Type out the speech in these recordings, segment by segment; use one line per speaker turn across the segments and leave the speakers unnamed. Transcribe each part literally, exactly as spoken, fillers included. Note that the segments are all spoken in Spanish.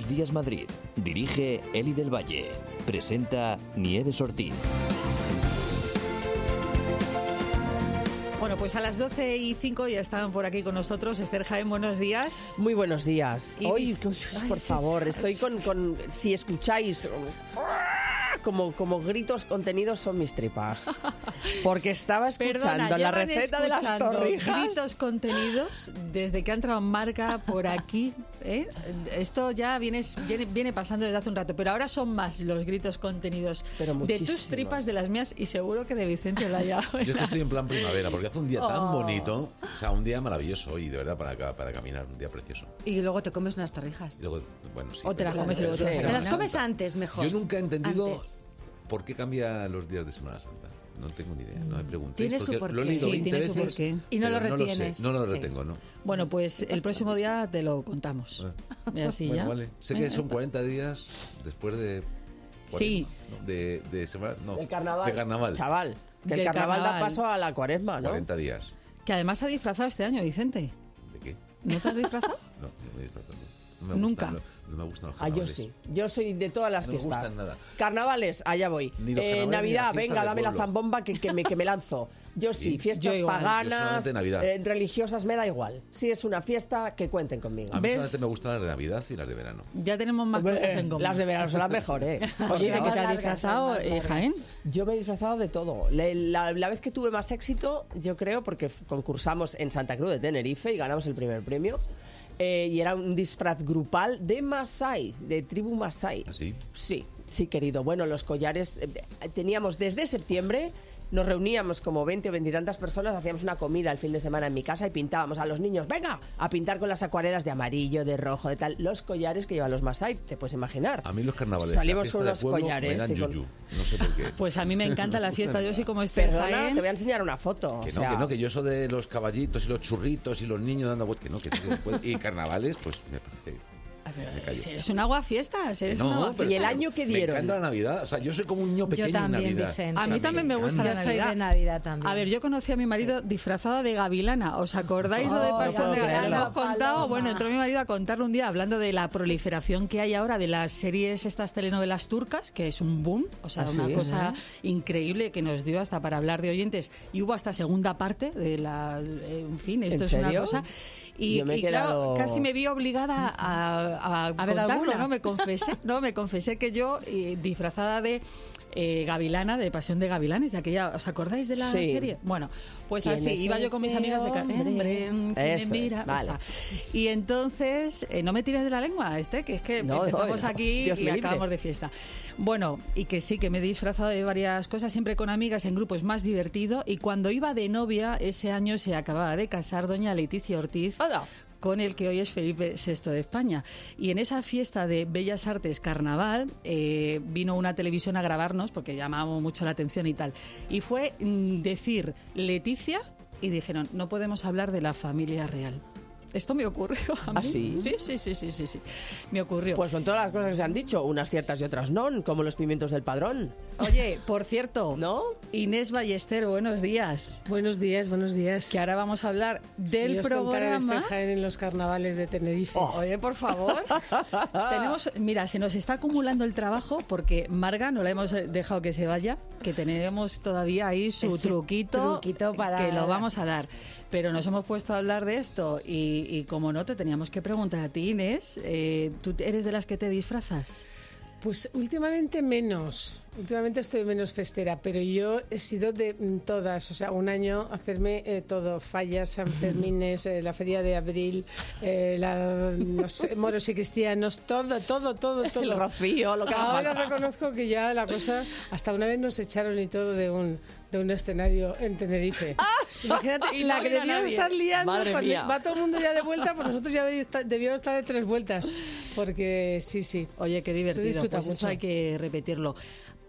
Buenos Días Madrid. Dirige Eli del Valle. Presenta Nieves Ortiz.
Bueno, pues a las doce y cinco ya estaban por aquí con nosotros. Esther Jaén, buenos días.
Muy buenos días.
Y
Hoy,
dice,
ay, por
ay,
favor,
sí,
estoy con, con... Si escucháis... Como, como gritos contenidos son mis tripas. Porque estaba escuchando
Perdona,
la receta de las torrijas.
Gritos contenidos desde que ha entrado Marca por aquí. ¿eh? Esto ya viene, viene, viene pasando desde hace un rato, pero ahora son más los gritos contenidos de tus tripas, de las mías y seguro que de Vicente Olaya.
Yo es que estoy en plan primavera, porque hace un día tan oh. bonito, o sea, un día maravilloso hoy, de verdad, para, para caminar, un día precioso.
Y luego te comes unas torrijas.
Y luego, bueno, sí,
o te las comes y luego te las
Te las comes antes, mejor.
Yo nunca he entendido
antes.
por qué cambia los días de Semana Santa. No tengo ni idea, no me preguntéis.
Tiene su porqué.
Lo he leído
sí,
veinte
tiene su
veces,
porqué.
Y no lo
no
retienes.
Lo sé, no lo
sí.
retengo, ¿no?
Bueno, pues el próximo día te lo contamos.
Ah.
Y así
bueno,
ya.
vale. Sé que son cuarenta días después de... cuarenta,
sí.
¿no? De, de semana, no.
El carnaval.
De carnaval.
Chaval, que el
Del
carnaval,
carnaval
da paso a la cuaresma, ¿no?
cuarenta días.
Que además se ha disfrazado este año, Vicente.
¿De qué?
¿No te has disfrazado?
No, no me he disfrazado. No me
Nunca.
Gustan, no, no me gustan los
Ah, yo
carnavales.
sí. Yo soy de todas las
No me
fiestas.
gustan nada.
Carnavales, allá voy.
Ni los
Eh,
carnavales, ni
Navidad,
las fiestas
venga,
de
dame la
pueblo.
zambomba que, que, me, que me lanzo. Yo sí,
Sí.
fiestas
Yo igual.
Yo
paganas,
solamente Navidad.
eh, religiosas, me da igual. Si es una fiesta, que cuenten conmigo.
A mí
¿Ves?
solamente me gustan las de Navidad y las de verano.
Ya tenemos más
Hombre,
cosas
eh,
en común.
las de verano son las mejores.
Oye, ¿de qué te has
largas,
disfrazado,
las más
eh,
largas.
Jaén?
Yo me he disfrazado de todo. La, la- la vez que tuve más éxito, yo creo, porque f- concursamos en Santa Cruz de Tenerife y ganamos el primer premio, eh, y era un disfraz grupal de Masái, de tribu Masái.
¿Ah, sí?
Sí, sí, querido. Bueno, los collares, eh, teníamos desde septiembre, nos reuníamos como veinte o veintitantas personas, hacíamos una comida el fin de semana en mi casa y pintábamos a los niños, venga, a pintar con las acuarelas de amarillo, de rojo, de tal. Los collares que llevan los Masái, te puedes imaginar.
A mí los carnavales,
Salimos
la
con
fiesta
unos
de pueblo,
collares
me
y
dan
con-
yuyu. No sé por qué.
Pues a mí me encanta la fiesta. Yo sí como Esther
Perdona,
Jaén.
te voy a enseñar una foto.
Que
o
no,
sea,
que no, que yo eso de los caballitos y los churritos y los niños dando vueltas, que no, que, que puede- y carnavales, pues me parece... me callo.
Eres un agua fiestas, eres un
No,
agua
pero
¿Y el
sí,
año que
Me
dieron?
encanta la Navidad, o sea, yo soy como un niño pequeño
Yo también,
en Navidad.
Vicente.
A mí también me gusta la
Yo soy
Navidad.
de Navidad también.
A ver, yo conocí a mi marido disfrazado de gavilana. ¿Os acordáis lo de
Oh,
Pasión
no
de
puedo
Gavilana?
creerlo.
Hemos contado, bueno, entró mi marido a contarlo un día hablando de la proliferación que hay ahora de las series, estas telenovelas turcas, que es un boom, o sea,
¿Ah,
una
sí?
cosa increíble que nos dio hasta para hablar de oyentes. Y hubo hasta segunda parte de la, eh, en fin, esto
¿En
es una
serio?
cosa. Y,
Yo me he
y claro,
quedado-
casi me vi obligada a, a,
ver
contarlo,
alguna.
¿no? Me confesé, no, me confesé que yo eh, disfrazada de eh, Gavilana, de Pasión de Gavilanes, de aquella, ¿os acordáis de la
Sí.
serie? Bueno, pues
¿Quién
así,
es
iba yo con mis
ese
amigas de ca-
hombre?
hombre, ¿quién me
Eso,
mira?
vale.
Esa. Y entonces, eh, no me tires de la lengua, este, que es que
No, no,
empezamos
no.
aquí
Dios
y
me libre.
acabamos de fiesta. Bueno, y que sí, que me he disfrazado de varias cosas, siempre con amigas, en grupos más divertido, y cuando iba de novia, ese año se acababa de casar doña Leticia Ortiz,
Anda.
con el que hoy es Felipe sexto de España. Y en esa fiesta de Bellas Artes Carnaval eh, vino una televisión a grabarnos porque llamábamos mucho la atención y tal. Y fue mm, decir Leticia y dijeron, no podemos hablar de la familia real. Esto me ocurrió a mí.
¿Ah, sí?
Sí, sí, sí, sí, sí, sí. Me ocurrió.
Pues con todas las cosas que se han dicho, unas ciertas y otras no, como los pimientos del padrón.
Oye, por cierto,
¿No?
Inés Ballester, buenos días.
Buenos días, buenos días.
Que ahora vamos a hablar del
Sí, os contaré de
programa.
Esther Jaén en los carnavales de Tenerife.
Oye, por favor. Tenemos, mira, se nos está acumulando el trabajo porque Marga no la hemos dejado que se vaya, que tenemos todavía ahí su
Ese
truquito,
truquito para-
que lo vamos a dar. Pero nos hemos puesto a hablar de esto y, y como no, te teníamos que preguntar a ti, Inés, eh, ¿tú eres de las que te disfrazas?
Pues últimamente menos. Últimamente estoy menos festera, pero yo he sido de mm, todas. O sea, un año hacerme eh, todo. Fallas, San Fermines, eh, la Feria de Abril, eh, la, no sé, moros y cristianos, todo, todo, todo, todo.
El rocío, lo que haga
Ahora
falta.
reconozco que ya la cosa, hasta una vez nos echaron y todo de un de un escenario en Tenerife. Imagínate,
Y
la
no
que
vino
debíamos
nadie.
estar liando
Madre
cuando
mía.
va todo el mundo ya de vuelta, pues nosotros ya debi- estar- debíamos estar de tres vueltas. Porque sí, sí.
Oye, qué divertido.
disfruta
Pues eso
mucho.
hay que repetirlo.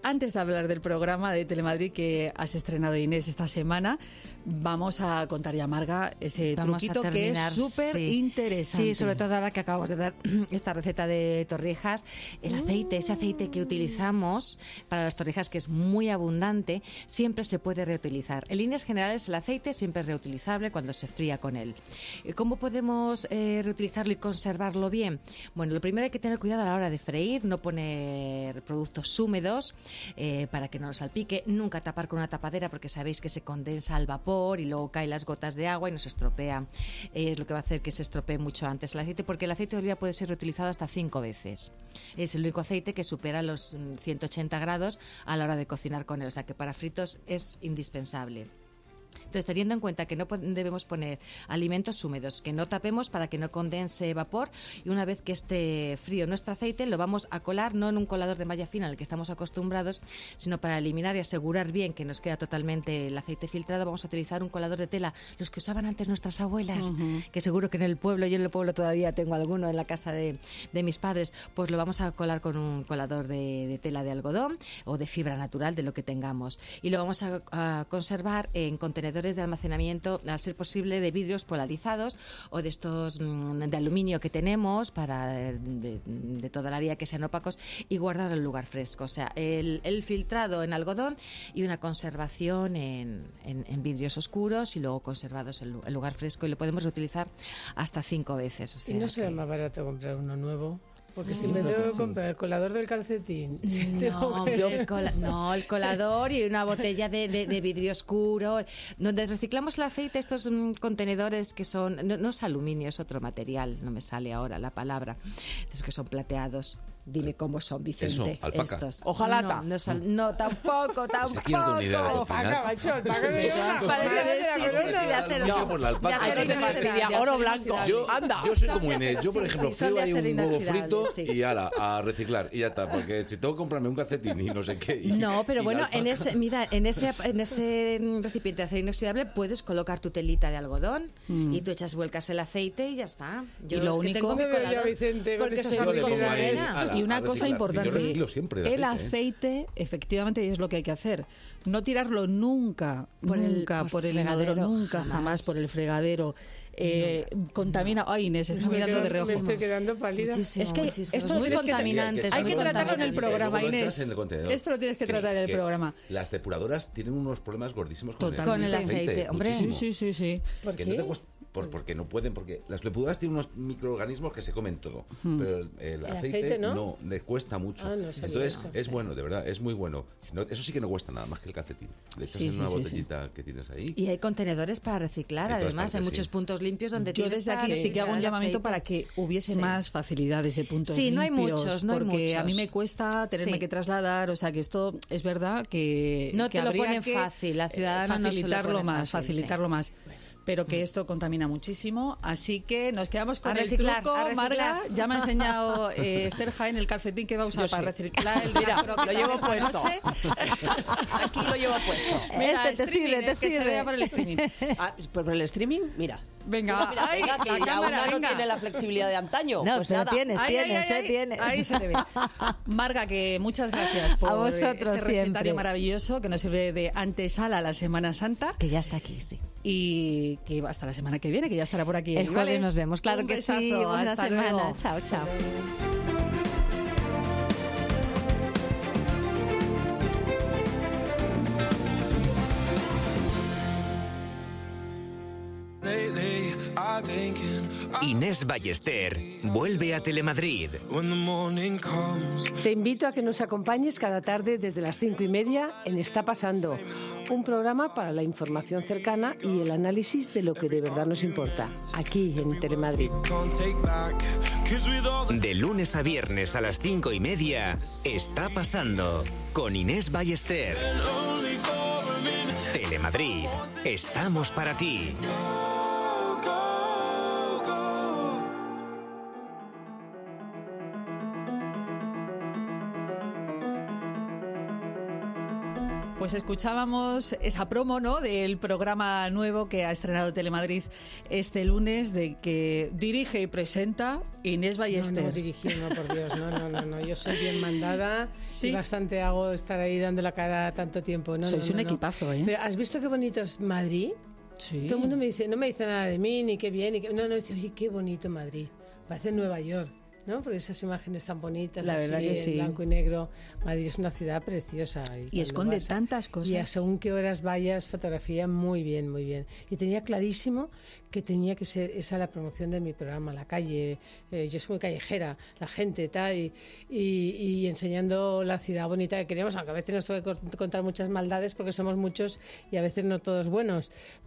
antes de hablar del programa de Telemadrid que has estrenado, Inés, esta semana, vamos a contar ya, Marga, ese
Vamos
truquito
a terminar,
que es súper
sí.
interesante.
Sí, sobre todo ahora que acabamos de dar esta receta de torrijas. El aceite, ese aceite que utilizamos para las torrijas, que es muy abundante, siempre se puede reutilizar. En líneas generales, el aceite siempre es reutilizable cuando se fría con él. ¿Cómo podemos eh, reutilizarlo y conservarlo bien? Bueno, lo primero hay que tener cuidado a la hora de freír, no poner productos húmedos eh, para que no nos salpique, nunca tapar con una tapadera porque sabéis que se condensa al vapor y luego caen las gotas de agua y nos estropea. Eh, es lo que va a hacer que se estropee mucho antes el aceite, porque el aceite de oliva puede ser reutilizado hasta cinco veces. Es el único aceite que supera los ciento ochenta grados a la hora de cocinar con él, o sea que para fritos es indispensable. Entonces, teniendo en cuenta que no debemos poner alimentos húmedos, que no tapemos para que no condense vapor, y una vez que esté frío nuestro aceite, lo vamos a colar no en un colador de malla fina al que estamos acostumbrados, sino para eliminar y asegurar bien que nos queda totalmente el aceite filtrado, vamos a utilizar un colador de tela, los que usaban antes nuestras abuelas, uh-huh. que seguro que en el pueblo, yo en el pueblo todavía tengo alguno en la casa de, de mis padres, pues lo vamos a colar con un colador de, de tela de algodón o de fibra natural, de lo que tengamos, y lo vamos a, a conservar en contenedores de almacenamiento, al ser posible, de vidrios polarizados o de estos mmm, de aluminio que tenemos para de, de, de toda la vida, que sean opacos, y guardar en lugar fresco. O sea, el, el filtrado en algodón y una conservación en, en, en vidrios oscuros y luego conservados en, en lugar fresco, y lo podemos reutilizar hasta cinco veces. O sea,
¿y no será
que...
más barato comprar uno nuevo? Porque
Sí,
si me debo
sí.
comprar el colador del calcetín...
No,
que...
yo, el cola, no, el colador y una botella de, de, de vidrio oscuro. Donde reciclamos el aceite, estos um, contenedores que son... No, no es aluminio, es otro material, no me sale ahora la palabra. Es que son plateados. Dime cómo son, Vicente.
Eso, alpaca.
Estos.
Ojalata.
No, no, sal, no tampoco, tampoco.
Es que no tengo ni idea del final.
Alpaca, macho, alpaca, me dio una
Parece
cosa,
que sí,
la
sí,
corona.
sí, de acero.
No, por la alpaca.
De acero
Ay, no te
inoxidable,
fastidia,
de
oro
acero
blanco.
inoxidable.
Yo,
Anda.
yo soy como Inés. Yo, por
Sí,
ejemplo,
sí, son
frío
de
ahí
acero
un huevo
inoxidable,
frito
sí.
y ala, a reciclar. Y ya está, porque si tengo que comprarme un calcetín y no sé qué. Y,
No, pero
y
bueno,
la
en
alpaca.
ese, mira, en ese, en ese recipiente de acero inoxidable puedes colocar tu telita de algodón
Mm.
y tú echas vuelcas el aceite y ya está.
Y lo
es que
único-
tengo mi
Me veo yo a
colador
Vicente con
porque
esas
soy
Yo
muy
le pongo ahí,
cocinera.
ala,
Y una
a
cosa
reciclar.
importante,
Yo reciclo siempre el
el
aceite, ¿eh?
aceite, efectivamente, es lo que hay que hacer. No tirarlo nunca,
Por el-
nunca
por
por el
fregadero,
inodoro, nunca, jamás,
jamás.
por el fregadero. Eh, contamina. Ay, Inés, está
Me
mirando de
estoy-
reojo.
me estoy quedando pálida.
Muchísimo,
Es que
muchísimo.
esto lo
muy
tienes que-
contaminantes.
Hay
muy
que tratarlo en el
contaminantes.
programa,
Luego lo
Inés.
echas en el contenedor.
Esto lo tienes que tratar en el
que
programa.
Las depuradoras tienen unos problemas gordísimos con,
Totalmente.
Con el aceite, hombre.
muchísimo.
Sí, sí, sí, sí.
¿Por
Que
qué?
no te cuesta- por- porque no pueden, porque las depuradoras tienen unos microorganismos que se comen todo, pero el, el aceite,
aceite no?
no, le cuesta mucho.
Ah, no sabía
Entonces
eso.
es bueno, de verdad, es muy bueno. Si no, eso sí que no cuesta nada más que el calcetín. Le echas
Sí,
en
sí,
una
sí,
botellita que tienes ahí.
Y hay contenedores para reciclar,
En todas
además, hay
partes,
muchos
sí.
puntos limpios donde
Yo
tienes
desde aquí sí que hago un llamamiento para que hubiese
Sí.
más facilidades de puntos
Sí, no hay
limpios,
muchos, no hay
porque a mí
muchos.
me cuesta tenerme
Sí.
que trasladar, o sea que esto es verdad que
No
que
te lo
habría
ponen
que,
fácil, la
eh,
ciudadana no se lo
facilitarlo
pone
más,
fácil,
facilitarlo
sí.
más. Pero que esto contamina muchísimo, así que nos quedamos con
A
el
reciclar,
truco.
a reciclar.
Marga, ya me ha enseñado eh, Esther Jaén el calcetín que va a usar
Yo
para
sí.
reciclar el
Mira,
croqueta
lo llevo
esta
puesto.
noche.
Aquí lo llevo puesto.
Mira,
Ese te
streaming,
sirve, te
es que se
sirve.
vea por el streaming.
Ah, por el streaming, mira.
Venga,
Mira,
ay,
venga, que
la
ya
cámara,
una no
venga.
tiene la flexibilidad de antaño.
No,
pues
pero
nada.
tienes,
Ay, ay,
tienes,
ay,
eh,
ay.
tienes.
Ahí se te ve. Marga, que muchas gracias por
A vosotros
este recetario
siempre.
maravilloso que nos sirve de antesala a la Semana Santa
Que ya está aquí, sí.
y que hasta la semana que viene, que ya estará por aquí.
El jueves
¿vale?
nos vemos, claro
Un
que sí.
besazo,
Buena
hasta
semana.
luego.
Chao, chao.
Inés Ballester vuelve a Telemadrid.
Te invito a que nos acompañes cada tarde desde las cinco y media en Está Pasando, un programa para la información cercana y el análisis de lo que de verdad nos importa, aquí en Telemadrid.
De lunes a viernes a las cinco y media, Está Pasando con Inés Ballester. Telemadrid, estamos para ti.
Pues escuchábamos esa promo, ¿no?, del programa nuevo que ha estrenado Telemadrid este lunes, de que dirige y presenta Inés Ballester.
No, no, dirigir, no, por Dios, no, no, no, no. Yo soy bien mandada
¿Sí?
y bastante hago estar ahí dando la cara tanto tiempo. No,
Sois
no, no,
un
no.
equipazo, ¿eh?
Pero ¿has visto qué bonito es Madrid?
Sí.
Todo el mundo me dice, no me dice nada de mí, ni qué bien, ni qué... No, no, dice, oye, qué bonito Madrid. Parece Nueva York, ¿no? Por esas imágenes tan bonitas,
La
así,
verdad que
en
sí.
blanco y negro. Madrid es una ciudad preciosa. Y,
Y
cuando
esconde
vas a-
tantas cosas.
Y a según qué horas vayas, fotografía muy bien, muy bien. Y tenía clarísimo que tenía que ser esa la promoción de mi programa, la calle. Eh, yo soy muy callejera, la gente, tal, y, y, y enseñando la ciudad bonita que queremos, aunque a veces nos tengo que cont- contar muchas maldades porque somos muchos y a veces no todos buenos.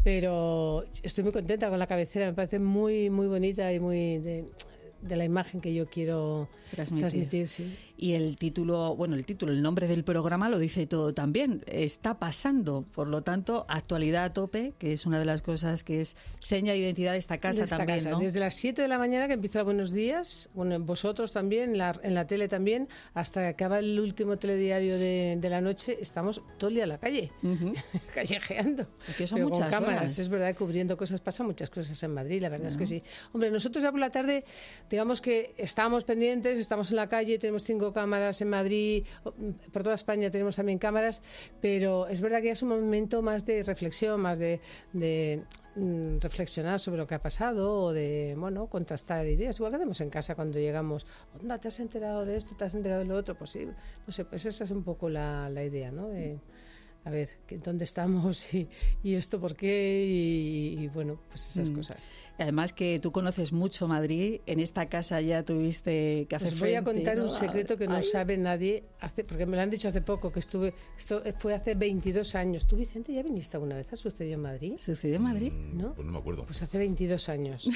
Pero estoy muy contenta con la cabecera, me parece muy, muy bonita y muy... de, de la imagen que yo quiero
Transmitir.
transmitir, sí.
Y el título, bueno, el título, el nombre del programa lo dice todo también. Está pasando, por lo tanto, actualidad a tope, que es una de las cosas que es seña de identidad de esta casa
De esta
también,
casa.
¿no?
Desde las siete de la mañana, que empieza el Buenos Días, bueno, vosotros también, en la, en la tele también, hasta que acaba el último telediario de, de la noche, estamos todo el día en la calle,
Ujú.
callejeando.
Que son
Pero
muchas
con cámaras,
horas.
es verdad, cubriendo cosas, pasan muchas cosas en Madrid, la verdad es que sí. Hombre, nosotros ya por la tarde, digamos que estábamos pendientes, estamos en la calle, tenemos cinco cámaras en Madrid, por toda España tenemos también cámaras, pero es verdad que ya es un momento más de reflexión, más de, de mm, reflexionar sobre lo que ha pasado o de, bueno, contrastar ideas, igual que hacemos en casa cuando llegamos. Onda, ¿te has enterado de esto? ¿Te has enterado de lo otro? Pues sí, no sé, pues esa es un poco la, la idea, ¿no? De, a ver, que- ¿dónde estamos y, y esto por qué? Y, y, bueno, pues esas
Mm.
cosas.
Y además que tú conoces mucho Madrid, en esta casa ya tuviste que hacer
Os voy a
frente,
contar
¿no?
un secreto que no
Ay.
sabe nadie, hace, porque me lo han dicho hace poco, que estuve, esto fue hace veintidós años. ¿Tú, Vicente, ya viniste alguna vez? ¿Ha sucedido en Madrid?
¿Sucedió en Madrid?
Mm,
¿No?
Pues no me acuerdo.
Pues hace veintidós años.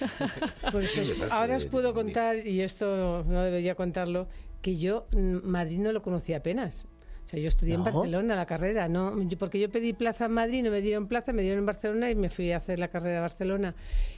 Por eso,
Sí, dejaste
ahora
de-
os
de
puedo
Madrid.
contar, y esto no debería contarlo, que yo mm, Madrid no lo conocía apenas. O sea, yo estudié
¿No?
en Barcelona la carrera, ¿no? Yo- porque yo pedí plaza en Madrid, no me dieron plaza, me dieron en Barcelona y me fui a hacer la carrera a Barcelona.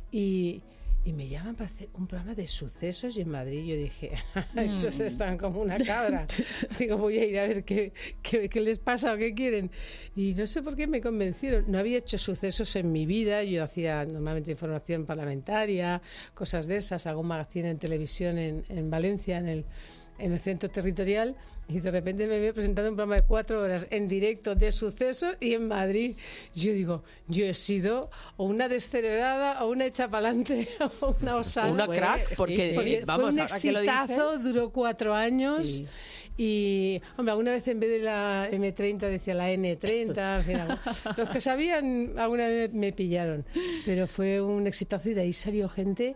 Y, y me llaman para hacer un programa de sucesos y en Madrid yo dije, estos están como una cabra. Digo, voy a ir a ver qué, qué, qué les pasa o qué quieren. Y no sé por qué me convencieron. No había hecho sucesos en mi vida. Yo hacía normalmente información parlamentaria, cosas de esas, hago un magazine en televisión en, en Valencia, en el, en el centro territorial. Y de repente me veo presentando un programa de cuatro horas en directo de sucesos y en Madrid. Yo digo, yo he sido o una descerebrada o una hecha pa'lante o una osada.
Una
fue-
crack,
sí,
porque,
sí.
Porque
vamos,
fue un
ahora que lo
exitazo,
dices,
duró cuatro años.
Sí.
Y, hombre, alguna vez en vez de la eme treinta decía la ene treinta. Al final, los que sabían alguna vez me pillaron. Pero fue un exitazo y de ahí salió gente.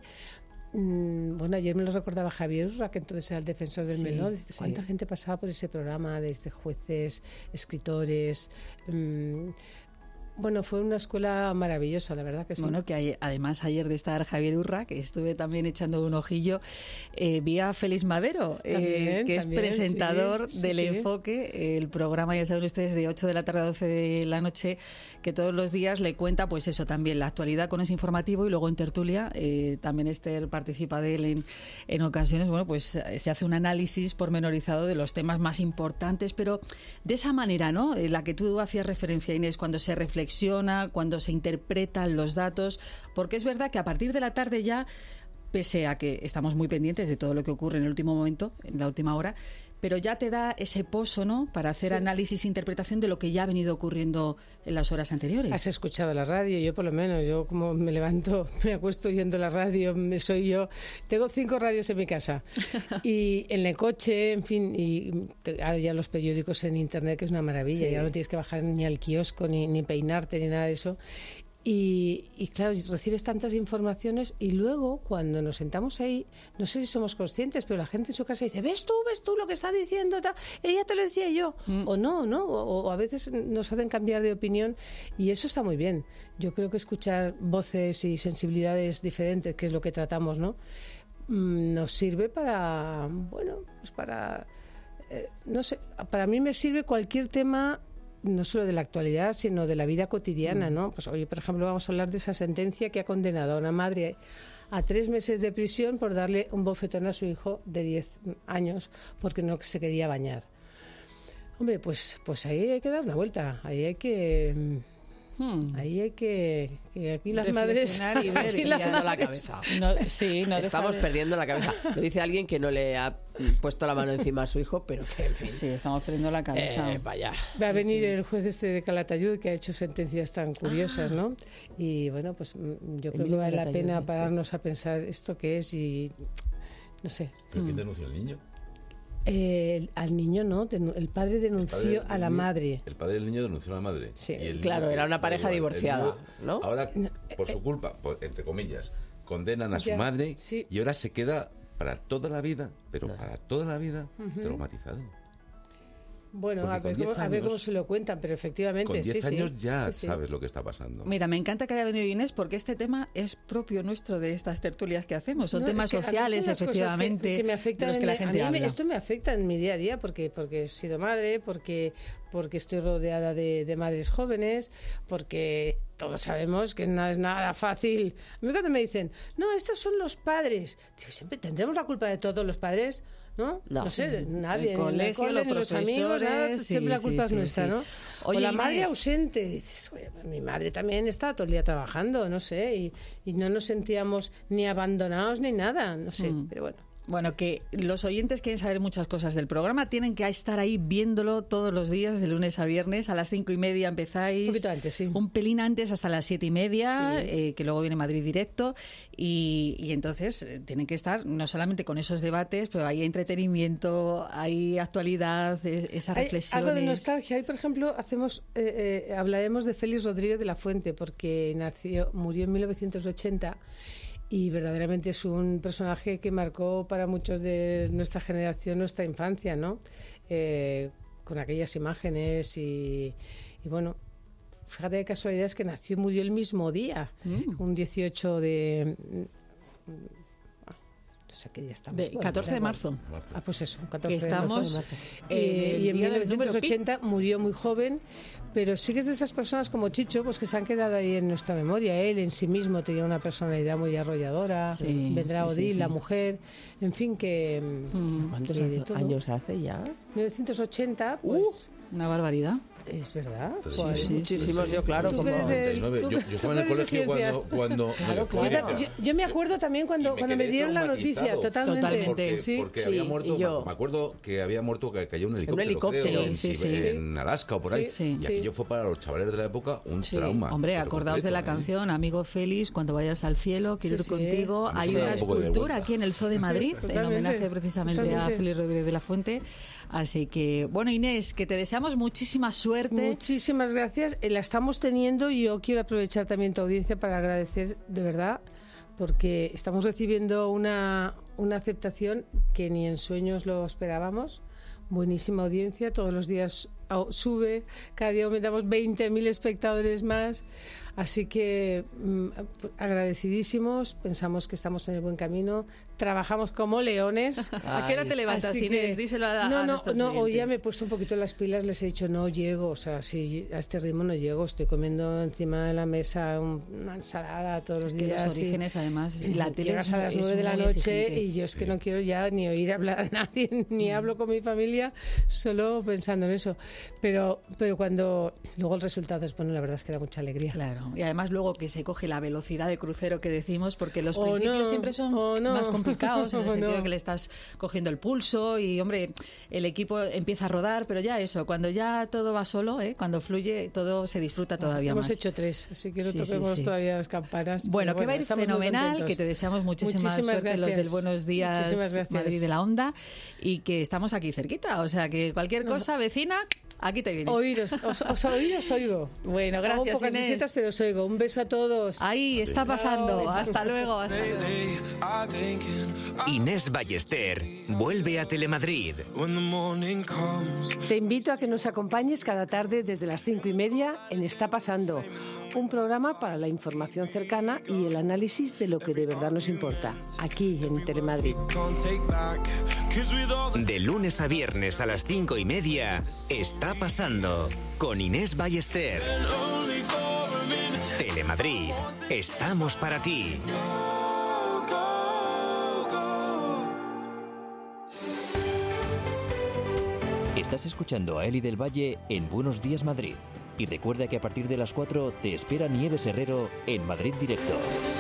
mm, Bueno, ayer me lo recordaba Javier Urra, que entonces era el defensor del
Sí,
menor. Dice,
sí.
¿cuánta gente pasaba por ese programa? Desde jueces, escritores. mm, Bueno, fue una escuela maravillosa, la verdad que sí.
Bueno, que hay- además ayer de estar Javier Urra, que estuve también echando un ojillo, eh, vi a Félix Madero, eh,
También,
que
también,
es presentador
sí, sí,
del
sí.
Enfoque, el programa, ya saben ustedes, de ocho de la tarde a doce de la noche, que todos los días le cuenta, pues eso también, la actualidad con ese informativo y luego en tertulia, eh, también Esther participa de él en, en ocasiones, bueno, pues eh, se hace un análisis pormenorizado de los temas más importantes, pero de esa manera, ¿no? En la que tú hacías referencia, Inés, cuando se reflexiona, cuando se interpretan los datos, porque es verdad que a partir de la tarde ya, pese a que estamos muy pendientes de todo lo que ocurre en el último momento, en la última hora, pero ya te da ese pozo, ¿no?, para hacer
Sí.
análisis e interpretación de lo que ya ha venido ocurriendo en las horas anteriores.
Has escuchado la radio, yo por lo menos, yo como me levanto, me acuesto oyendo la radio, me soy yo. Tengo cinco radios en mi casa y en el coche, en fin, y te- ahora ya los periódicos en internet, que es una maravilla,
Sí.
ya no tienes que bajar ni al kiosco, ni, ni peinarte, ni nada de eso. Y, y claro, recibes tantas informaciones y luego cuando nos sentamos ahí, no sé si somos conscientes, pero la gente en su casa dice, ¿ves tú, ves tú lo que está diciendo? Ta- Ella te lo decía yo.
Mm.
O no, ¿no? O, o a veces nos hacen cambiar de opinión y eso está muy bien. Yo creo que escuchar voces y sensibilidades diferentes, que es lo que tratamos, ¿no? Mm, Nos sirve para, bueno, pues para, eh, no sé, para mí me sirve cualquier tema, no solo de la actualidad, sino de la vida cotidiana, ¿no? Pues hoy, por ejemplo, vamos a hablar de esa sentencia que ha condenado a una madre a tres meses de prisión por darle un bofetón a su hijo de diez años porque no se quería bañar. Hombre, pues, pues ahí hay que dar una vuelta, ahí hay que... Hmm. Ahí hay que, que aquí las madres
y ver,
aquí
y
las
dando la
madres.
cabeza. No, sí, no
estamos
de...
perdiendo la cabeza. Lo dice alguien que no le ha puesto la mano encima a su hijo, pero que en fin.
Sí, estamos perdiendo la cabeza.
Eh, vaya.
Va a venir
sí, sí.
el juez este de Calatayud que ha hecho sentencias tan curiosas, ah. ¿no? Y bueno, pues yo creo que vale la pena pararnos sí. a pensar esto qué es y no sé.
¿Pero quién denunció al niño?
Eh, al niño no, el padre denunció el padre a la
niño,
madre.
El padre del niño denunció a la madre.
Sí,
y el
claro,
niño,
era una pareja igual, divorciada, niño, ¿no?
Ahora, por su culpa, por, entre comillas, condenan a
ya,
su madre
sí.
y ahora se queda para toda la vida, pero no. para toda la vida, uh-huh. traumatizado.
Bueno, a ver, cómo, años, a ver cómo se lo cuentan, pero efectivamente
con diez
sí,
años
sí,
ya
sí,
sabes
sí.
lo que está pasando.
Mira, me encanta que haya venido Inés porque este tema es propio nuestro de estas tertulias que hacemos. Son no, temas es que sociales, son efectivamente,
que, que me afectan
de los que la gente
a mí
habla.
Me, esto me afecta en mi día a día porque, porque he sido madre, porque, porque estoy rodeada de, de madres jóvenes, porque todos sabemos que no es nada fácil. A mí cuando me dicen, no, estos son los padres, digo, siempre tendremos la culpa de todos los padres. ¿No? ¿no? No sé, nadie,
el colegio,
cole,
los,
los amigos, nada, sí, siempre la culpa
sí,
es nuestra,
sí,
¿no?
sí. Oye,
o la
Inés.
madre ausente, dices, oye, pues mi madre también está todo el día trabajando, no sé, y, y no nos sentíamos ni abandonados ni nada, no sé, mm. pero bueno.
Bueno, que los oyentes quieren saber muchas cosas del programa, tienen que estar ahí viéndolo todos los días, de lunes a viernes, a las cinco y media empezáis.
Un poquito antes, sí.
Un pelín antes, hasta las siete y media,
sí.
eh, que luego viene Madrid Directo, y, y entonces eh, tienen que estar no solamente con esos debates, pero hay entretenimiento, hay actualidad, es, esas
hay
reflexiones.
Algo de nostalgia. Ahí, por ejemplo, hacemos, eh, eh, hablaremos de Félix Rodríguez de la Fuente, porque nació, murió en mil novecientos ochenta. Y verdaderamente es un personaje que marcó para muchos de nuestra generación nuestra infancia, ¿no? Eh, con aquellas imágenes y, y bueno, fíjate de casualidad que nació y murió el mismo día, mm. un dieciocho de... O sea que ya estamos.
De, bueno, catorce de marzo.
Ah, pues eso, catorce
que estamos,
de marzo. Eh, y en mil novecientos ochenta murió muy joven, pero sí que es de esas personas como Chicho, pues que se han quedado ahí en nuestra memoria. Él en sí mismo tenía una personalidad muy arrolladora. Sí, vendrá sí, Odile, sí, sí. la mujer, en fin, que...
¿Cuántos que años hace ya?
mil novecientos ochenta, pues...
Uh, una barbaridad.
Es verdad.
Pues sí, sí, muchísimos, sí, sí. yo claro.
Como... De,
yo, yo estaba en el colegio cuando... cuando
claro, claro.
Yo, yo me acuerdo también cuando me, cuando me dieron la noticia, totalmente.
totalmente.
Porque,
sí.
porque
sí,
había muerto,
yo...
me acuerdo que había muerto, que cayó un helicóptero,
un helicóptero
creo, en,
sí, sí.
en Alaska o por ahí.
Sí,
y aquello fue para los chavales de la época un
sí.
trauma.
Hombre, acordaos de la canción, Amigo Félix, cuando vayas al cielo, quiero
sí,
ir contigo.
Sí.
Hay una escultura aquí en el Zoo de Madrid,
sí,
en homenaje precisamente
totalmente.
a Félix Rodríguez de la Fuente. Así que, bueno, Inés, que te deseamos muchísima suerte.
Muchísimas gracias. La estamos teniendo y yo quiero aprovechar también tu audiencia para agradecer de verdad, porque estamos recibiendo una, una aceptación que ni en sueños lo esperábamos. Buenísima audiencia, todos los días sube, cada día aumentamos veinte mil espectadores más. Así que mmm, agradecidísimos, pensamos que estamos en el buen camino, trabajamos como leones.
¿A qué hora te levantas, Inés? Díselo a,
no,
a
no,
nuestros
no,
oyentes.
Hoy ya me he puesto un poquito las pilas, les he dicho no llego, o sea, si a este ritmo no llego, estoy comiendo encima de la mesa un, una ensalada todos los
es que
días.
Los orígenes,
y,
además, y la tele
llegas
es,
a las nueve de la noche exigente. Y yo es que sí. no quiero ya ni oír hablar a nadie, ni mm. hablo con mi familia, solo pensando en eso. Pero, pero cuando luego el resultado es bueno, la verdad es que da mucha alegría.
Claro, y además luego que se coge la velocidad de crucero que decimos, porque los
oh,
principios
no,
siempre son
oh, no.
más complicados en el
oh,
sentido
no.
de que le estás cogiendo el pulso y, hombre, el equipo empieza a rodar, pero ya eso, cuando ya todo va solo, ¿eh? Cuando fluye, todo se disfruta todavía
Hemos
más.
Hemos hecho tres, así que no sí, toquemos sí, sí. todavía las campanas.
Bueno, que
bueno,
va a ir fenomenal, que te deseamos muchísima
Muchísimas
suerte
gracias.
los del Buenos Días Madrid de la Onda y que estamos aquí cerquita, o sea que cualquier cosa, vecina... Aquí te vienes.
Oíros, os, os oír, os oigo.
Bueno, gracias,
Hago pocas
Inés.
visitas, pero os oigo. Un beso a todos.
Ahí está pasando. Chao. Hasta luego. Hasta luego.
Inés Ballester vuelve a Telemadrid.
Te invito a que nos acompañes cada tarde desde las cinco y media en Está Pasando, un programa para la información cercana y el análisis de lo que de verdad nos importa, aquí en Telemadrid.
De lunes a viernes a las cinco y media, Está Pasando con Inés Ballester. Telemadrid, estamos para ti.
Estás escuchando a Eli del Valle en Buenos Días Madrid. Y recuerda que a partir de las cuatro te espera Nieves Herrero en Madrid Directo.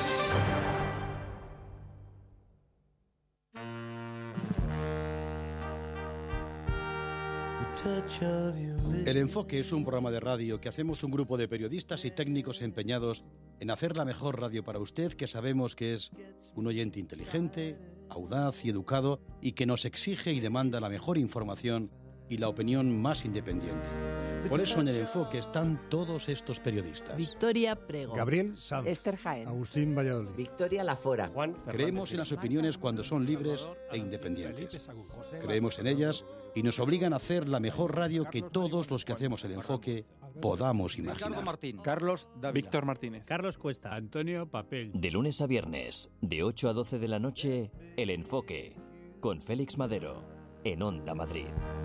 El Enfoque es un programa de radio que hacemos un grupo de periodistas y técnicos empeñados en hacer la mejor radio para usted, que sabemos que es un oyente inteligente, audaz y educado, y que nos exige y demanda la mejor información y la opinión más independiente. Por eso en El Enfoque están todos estos periodistas.
Victoria Prego,
Gabriel Sanz,
Esther Jaén,
Agustín Valladolid,
Victoria Lafora,
Juan.
Creemos en las opiniones cuando son libres e independientes. Creemos en ellas y nos obligan a hacer la mejor radio que todos los que hacemos El Enfoque podamos imaginar.
Carlos Dávila,
Víctor Martínez, Carlos Cuesta, Antonio Papel.
De lunes a viernes, de ocho a doce de la noche, El Enfoque, con Félix Madero, en Onda Madrid.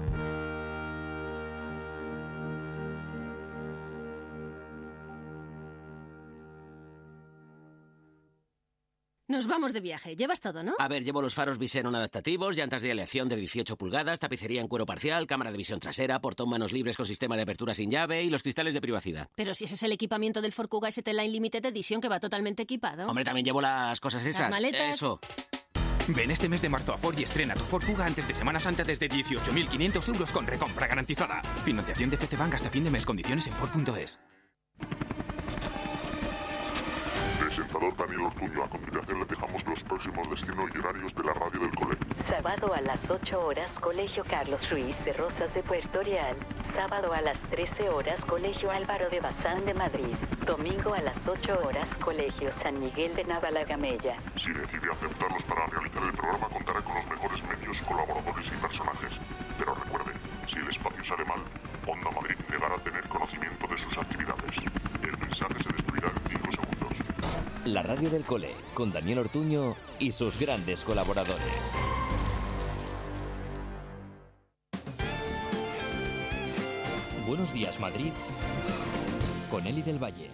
Nos vamos de viaje. Llevas todo, ¿no?
A ver, llevo los faros Visenon adaptativos, llantas de aleación de dieciocho pulgadas, tapicería en cuero parcial, cámara de visión trasera, portón manos libres con sistema de apertura sin llave y los cristales de privacidad.
Pero si ese es el equipamiento del Ford Kuga S T Line Limited Edition que va totalmente equipado.
Hombre, también llevo las cosas esas.
Las maletas.
Eso.
Ven este mes de marzo a Ford y estrena tu Ford Kuga antes de Semana Santa desde dieciocho mil quinientos euros con recompra garantizada. Financiación de F C Bank hasta fin de mes. Condiciones en Ford punto es.
Presentador Daniel Ortuño. A continuación le dejamos los próximos destinos y horarios de la radio del cole.
Sábado a las ocho horas, Colegio Carlos Ruiz de Rosas de Puerto Real. Sábado a las trece horas, Colegio Álvaro de Bazán de Madrid. Domingo a las ocho horas, Colegio San Miguel de Navalagamella.
Si decide aceptarlos para realizar el programa, contará con los mejores medios, colaboradores y personajes. Pero recuerde, si el espacio sale mal, Onda Madrid negará tener conocimiento de sus actividades. El mensaje se destruirá en cinco segundos.
La radio del cole, con Daniel Ortuño y sus grandes colaboradores. Buenos días, Madrid, con Eli del Valle.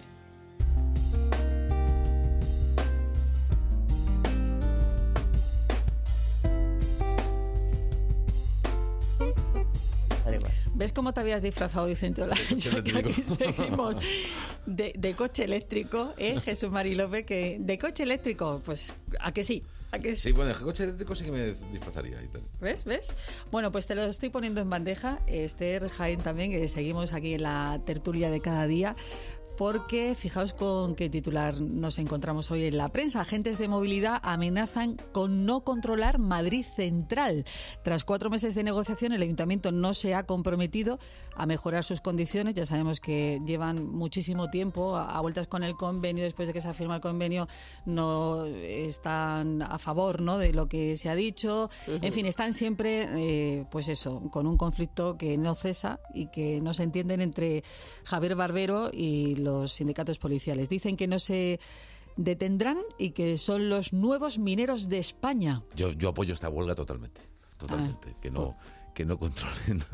¿Ves cómo te habías disfrazado, Vicente Olayo? Que aquí seguimos. De, de coche eléctrico, ¿eh? Jesús Mari López, que de coche eléctrico, pues, ¿a que sí? ¿A que sí?
Sí, bueno, de coche eléctrico sí que me disfrazaría y tal.
¿Ves? ¿Ves? Bueno, pues te lo estoy poniendo en bandeja. Esther Jaén también, que seguimos aquí en la tertulia de cada día. Porque fijaos con qué titular nos encontramos hoy en la prensa. Agentes de movilidad amenazan con no controlar Madrid Central. Tras cuatro meses de negociación, el Ayuntamiento no se ha comprometido a mejorar sus condiciones. Ya sabemos que llevan muchísimo tiempo a, a vueltas con el convenio. Después de que se ha firmado el convenio, no están a favor, ¿no?, de lo que se ha dicho. Uh-huh. En fin, están siempre, eh, pues eso, con un conflicto que no cesa y que no se entienden entre Javier Barbero y los sindicatos policiales. Dicen que no se detendrán y que son los nuevos mineros de España.
Yo, yo apoyo esta huelga totalmente, totalmente. Ah, que no, que no controlen.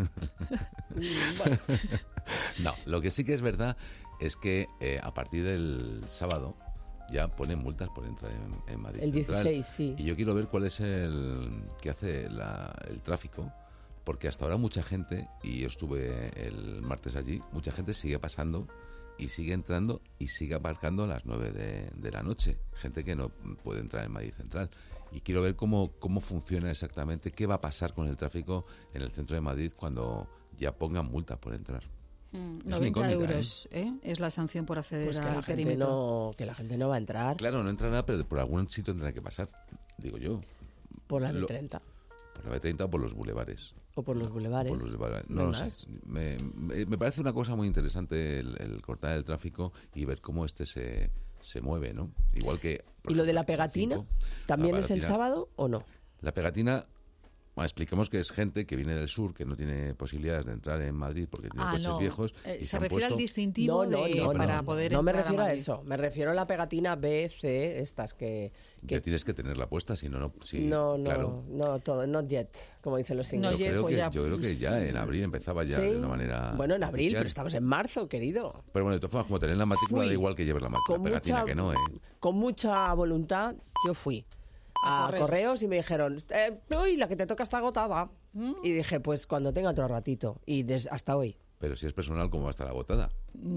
Bueno. No, lo que sí que es verdad es que eh, a partir del sábado ya ponen multas por entrar en, en Madrid
El
Central.
dieciséis, sí.
Y yo quiero ver cuál es el que hace la, el tráfico. Porque hasta ahora mucha gente, y yo estuve el martes allí, mucha gente sigue pasando y sigue entrando y sigue aparcando a las nueve de, de la noche. Gente que no puede entrar en Madrid Central. Y quiero ver cómo, cómo funciona exactamente, qué va a pasar con el tráfico en el centro de Madrid cuando ya pongan multas por entrar.
Mm, noventa euros ¿eh? ¿eh? Es la sanción por acceder
pues que
al
la gente
perímetro.
No, que la gente no va a entrar.
Claro, no entrará, pero por algún sitio tendrá que pasar, digo yo.
Por la B treinta.
Por la B treinta o por los bulevares.
O por los bulevares.
Por los bulevares. No, no lo sé. Me, me, me parece una cosa muy interesante el, el cortar el tráfico y ver cómo este se, se mueve, ¿no? Igual que...
¿Y
ejemplo,
lo de la pegatina? cinco, ¿También la pegatina, es el sábado o no?
La pegatina... Bueno, explicamos que es gente que viene del sur, que no tiene posibilidades de entrar en Madrid porque tiene
ah,
coches
no.
viejos.
Eh,
y
se,
se
refiere
puesto...
al distintivo
no, no,
de,
no,
para
no,
poder
no me
entrar
refiero
a,
a eso. Me refiero a la pegatina B, C, estas que... que...
Ya tienes que tenerla puesta, si no... no si,
no, no,
claro.
no, todo, not yet, como dicen los ingleses.
No yo, creo pues que, ya, yo creo que ya en abril empezaba ya ¿sí? de una manera...
Bueno, en abril,
oficial.
Pero estamos en marzo, querido.
Pero bueno, de todas formas, como tener la matrícula, da igual que lleves la, la pegatina,
mucha,
que no, ¿eh?
Con mucha voluntad, yo fui a, a correos. correos y me dijeron, eh, uy, la que te toca está agotada. Y dije, pues cuando tenga otro ratito. Y des, hasta hoy.
Pero si es personal, ¿cómo va a estar agotada?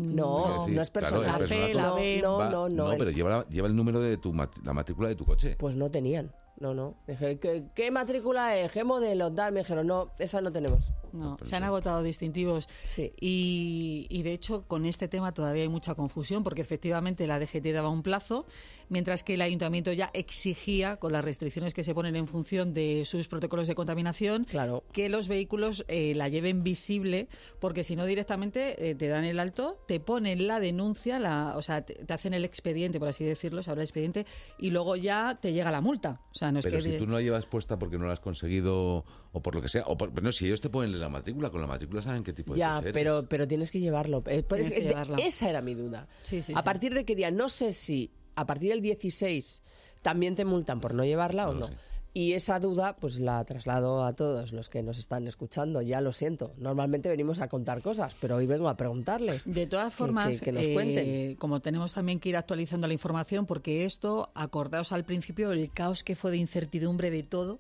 No,
decir,
no es personal.
Claro, es personal
la
como-
B, no,
va-
no, no.
No,
el-
pero lleva, la- lleva el número de tu mat- la matrícula de tu coche.
Pues no tenían. No, no. Dije, ¿qué, qué matrícula es? ¿Qué modelo? Tal, me dijeron, no, esa no tenemos.
No, se han agotado distintivos.
Sí.
Y, y de hecho, con este tema todavía hay mucha confusión, porque efectivamente la D G T daba un plazo, mientras que el ayuntamiento ya exigía, con las restricciones que se ponen en función de sus protocolos de contaminación,
claro.
que los vehículos eh, la lleven visible, porque si no directamente eh, te dan el alto, te ponen la denuncia, la, o sea, te, te hacen el expediente, por así decirlo, se habla de expediente, y luego ya te llega la multa. O sea, no es
Pero
que
si
de-
tú no la llevas puesta porque no la has conseguido o por lo que sea, o por, no, si ellos te ponen la matrícula, con la matrícula saben qué tipo de
Ya,
coche eres.
pero, pero tienes que llevarlo. Eh, pues,
Tienes que
de-
llevarla.
Esa era mi duda.
Sí, sí,
a
sí.
partir de qué día, no sé si a partir del dieciséis también te multan por no llevarla o
No lo
no.
sé.
Y esa duda, pues la traslado a todos los que nos están escuchando. Ya lo siento. Normalmente venimos a contar cosas, pero hoy vengo a preguntarles.
De todas
que-
formas,
que, que nos
eh,
cuenten.
como tenemos también que ir actualizando la información, porque esto, acordaos al principio, el caos que fue de incertidumbre de todo,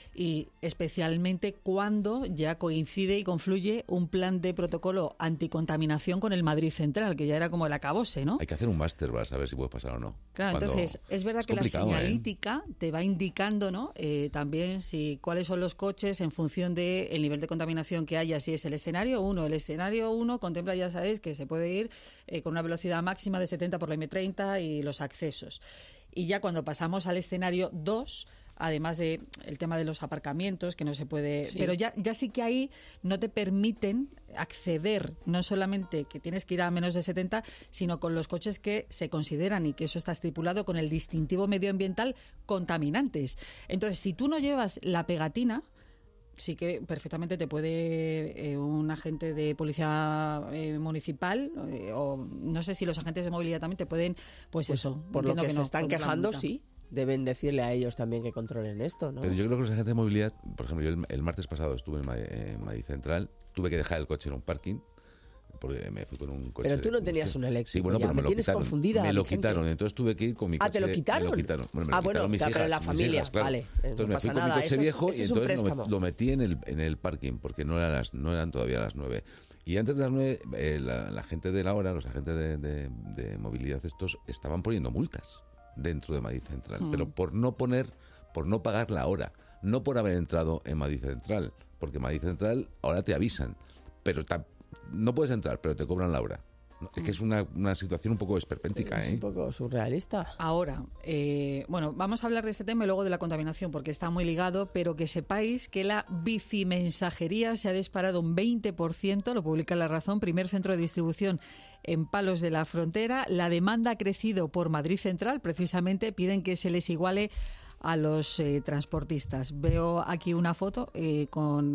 y especialmente cuando ya coincide y confluye un plan de protocolo anticontaminación con el Madrid Central, que ya era como el acabose, ¿no?
Hay que hacer un máster para saber si puede pasar o no.
Claro,
Cuando-
entonces es verdad
es
que la
complicado, ¿eh?
señalítica te va indicando, ¿no? Eh, también si cuáles son los coches en función del nivel de contaminación que haya. Si es el escenario uno, el escenario uno contempla, ya sabéis, que se puede ir eh, con una velocidad máxima de setenta por la eme treinta y los accesos. Y ya cuando pasamos al escenario dos, además de el tema de los aparcamientos, que no se puede...
Sí.
Pero ya, ya sí que ahí no te permiten acceder, no solamente que tienes que ir a menos de setenta, sino con los coches que se consideran, y que eso está estipulado con el distintivo medioambiental, contaminantes. Entonces, si tú no llevas la pegatina, sí que perfectamente te puede eh, un agente de policía eh, municipal, eh, o no sé si los agentes de movilidad también te pueden, pues,
Pues,
eso.
por lo
entiendo
que, se
no,
están
poner la
quejando,
multa.
sí. Deben decirle a ellos también que controlen esto, ¿no?
Pero yo creo que los agentes de movilidad, por ejemplo, yo el, el martes pasado estuve en Ma- en Madrid Central, tuve que dejar el coche en un parking porque me fui con un coche.
Pero tú
de
no tenías
combustión.
un eléctrico.
Sí, bueno,
ya.
pero me, lo
tienes
quitaron.
confundida,
me lo
Vicente.
quitaron, entonces tuve que ir con mi coche.
Ah, ¿te lo quitaron?
Me lo quitaron. Bueno, me lo
Ah, bueno,
quitaron mis
claro,
hijas,
la
mis
familia,
hijas, claro.
vale, eh,
Entonces
no
me
pasa
fui con mi
nada,
coche
eso es-
viejo
eso
y
es un
entonces lo,
préstamo.
met- lo metí en el, en el parking porque no eran, las, no eran todavía las nueve. Y antes de las nueve, eh, la, la gente de la hora, los agentes de, de- de movilidad estos, estaban poniendo multas dentro de Madrid Central,
Mm.
pero por no poner, por no pagar la hora, no por haber entrado en Madrid Central, porque Madrid Central ahora te avisan, pero ta- no puedes entrar, pero te cobran la hora. No, es que es una, una situación un poco esperpéntica,
Es
¿eh?
un poco surrealista.
Ahora, eh, bueno, vamos a hablar de este tema y luego de la contaminación, porque está muy ligado, pero que sepáis que la bicimensajería se ha disparado un veinte por ciento, lo publica La Razón, primer centro de distribución en Palos de la Frontera. La demanda ha crecido por Madrid Central, precisamente piden que se les iguale a los eh, transportistas. Veo aquí una foto eh, con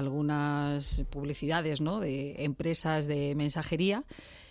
algunas publicidades, ¿no?, de empresas de mensajería.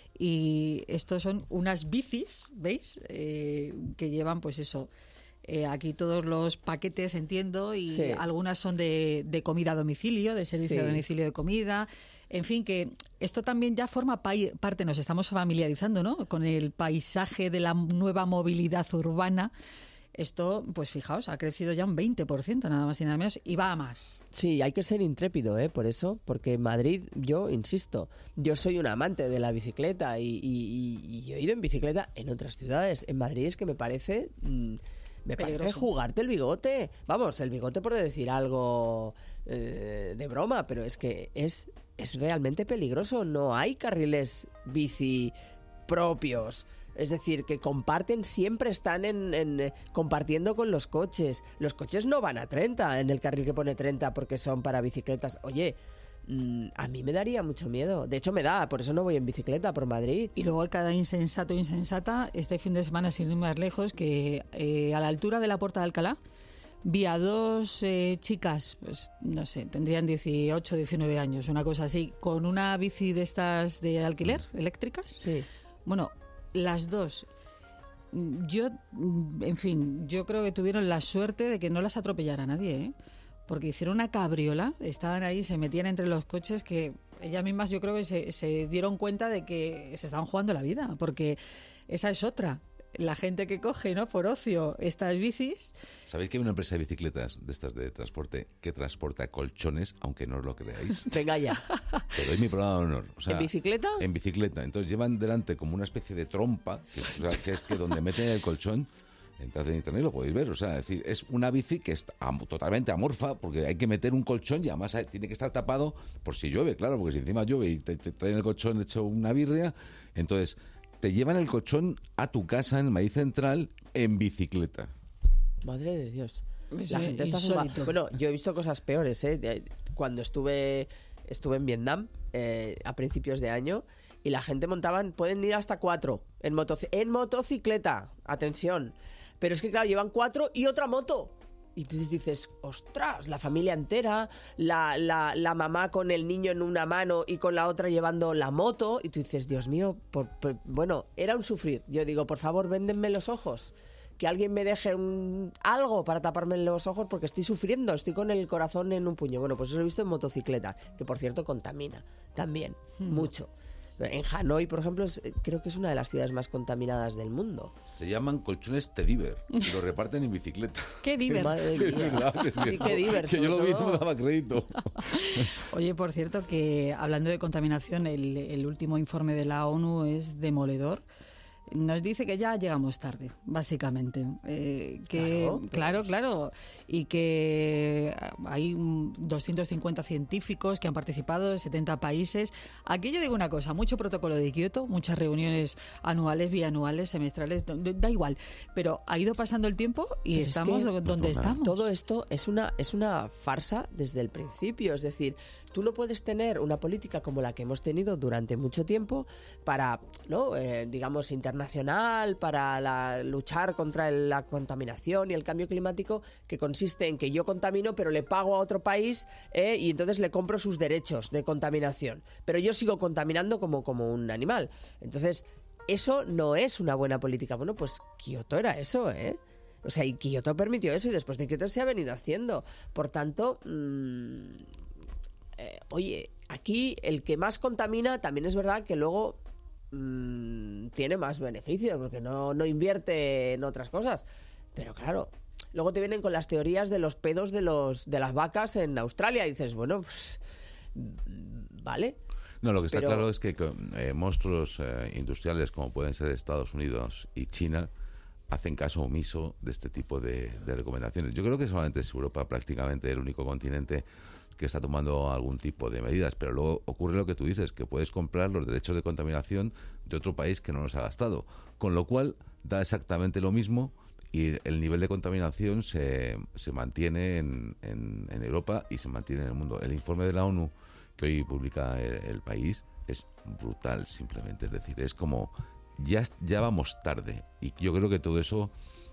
Y estos son unas bicis, ¿veis? Eh, que llevan, pues eso, eh, aquí todos los paquetes, entiendo, y
Sí.
algunas son de, de comida a domicilio, de servicio
Sí.
a domicilio de comida. En fin, que esto también ya forma pai- parte, nos estamos familiarizando, ¿no?, con el paisaje de la nueva movilidad urbana. Esto, pues fijaos, ha crecido ya un veinte por ciento, nada más y nada menos, y va a más.
Sí, hay que ser intrépido, ¿eh? Por eso, porque Madrid, yo insisto, yo soy un amante de la bicicleta y, y- y- y he ido en bicicleta en otras ciudades. En Madrid es que me parece, mm, me parece
Peligroso.
jugarte el bigote. Vamos, el bigote por decir algo eh, de broma, pero es que es, es realmente peligroso. No hay carriles bici propios. Es decir, que comparten, siempre están en, en, eh, compartiendo con los coches. Los coches no van a treinta en el carril que pone treinta porque son para bicicletas. Oye, mm, a mí me daría mucho miedo. De hecho, me da, por eso no voy en bicicleta por Madrid.
Y luego cada insensato e insensata, este fin de semana, sin ir más lejos, que eh, a la altura de la Puerta de Alcalá vi a dos eh, chicas, pues no sé, tendrían dieciocho, diecinueve años, una cosa así, con una bici de estas de alquiler, eléctricas.
Sí.
Bueno, las dos, yo, en fin, yo creo que tuvieron la suerte de que no las atropellara nadie, ¿eh? Porque hicieron una cabriola, estaban ahí, se metían entre los coches, que ellas mismas yo creo que se, se dieron cuenta de que se estaban jugando la vida, porque esa es otra. la gente que coge, ¿no?, por ocio estas bicis.
¿Sabéis que hay una empresa de bicicletas de estas de transporte que transporta colchones, aunque no os lo creáis?
Venga ya.
Te doy mi palabra de honor. O sea,
¿En bicicleta?
En bicicleta. Entonces llevan delante como una especie de trompa, que, o sea, que es que donde meten el colchón. Entrad en internet y lo podéis ver, o sea, es decir, es una bici que es am- totalmente amorfa, porque hay que meter un colchón y además hay- tiene que estar tapado por si llueve, claro, porque si encima llueve y te, te traen el colchón hecho una birria, entonces te llevan el colchón a tu casa en el Maíz Central en bicicleta.
Madre de Dios.
Es
La gente está
insólito.
sumada. Bueno, yo he visto cosas peores, ¿eh? De- Cuando estuve estuve en Vietnam eh, a principios de año y la gente montaban, pueden ir hasta cuatro en, motoci- en motocicleta, atención. Pero es que, claro, llevan cuatro y otra moto. Y entonces dices, ostras, la familia entera, la, la, la mamá con el niño en una mano y con la otra llevando la moto. Y tú dices, Dios mío, por, por- bueno, era un sufrir. Yo digo, por favor, véndenme los ojos. Que alguien me deje un, algo para taparme los ojos porque estoy sufriendo, estoy con el corazón en un puño. Bueno, pues eso lo he visto en motocicleta, que por cierto contamina también,
Hmm.
mucho. En Hanoi, por ejemplo, es- creo que es una de las ciudades más contaminadas del mundo.
Se llaman colchones Tediver y lo reparten en bicicleta.
¡Qué diver!
Madre
Es
mía.
verdad, es
Sí,
cierto.
qué diver,
Que yo lo
sobre
vi y no
todo.
me daba crédito.
Oye, por cierto, que hablando de contaminación, el, el último informe de la ONU es demoledor. Nos dice que ya llegamos tarde, básicamente. Eh, que,
Claro,
claro,
pues.
claro. Y que hay mm, doscientos cincuenta científicos que han participado en setenta países. Aquí yo digo una cosa, mucho protocolo de Kioto, muchas reuniones anuales, bianuales, semestrales, da, da igual. Pero ha ido pasando el tiempo y
Pero es
estamos
que
donde estamos.
Todo esto es una, es una farsa desde el principio. Es decir, tú no puedes tener una política como la que hemos tenido durante mucho tiempo para, ¿no? Eh, digamos, internacional, para la- luchar contra el- la contaminación y el cambio climático, que consiste en que yo contamino, pero le pago a otro país eh, y entonces le compro sus derechos de contaminación. Pero yo sigo contaminando como, como un animal. Entonces, eso no es una buena política. Bueno, pues Kioto era eso, ¿eh? O sea, y Kioto permitió eso y después de Kioto se ha venido haciendo. Por tanto, mmm, eh, oye, aquí el que más contamina también es verdad que luego mmm, tiene más beneficios porque no, no invierte en otras cosas. Pero claro, luego te vienen con las teorías de los pedos de, los, de las vacas en Australia y dices, bueno, pues, vale.
No, lo que está
Pero-
claro es que con, eh, monstruos eh, industriales como pueden ser Estados Unidos y China hacen caso omiso de este tipo de, de recomendaciones. Yo creo que solamente es Europa prácticamente el único continente que está tomando algún tipo de medidas, pero luego ocurre lo que tú dices, que puedes comprar los derechos de contaminación de otro país que no los ha gastado, con lo cual da exactamente lo mismo y el nivel de contaminación se, se mantiene en, en, en Europa y se mantiene en el mundo. El informe de la ONU que hoy publica el, el país es brutal simplemente, es decir, es como ya, ya vamos tarde y yo creo que todo eso,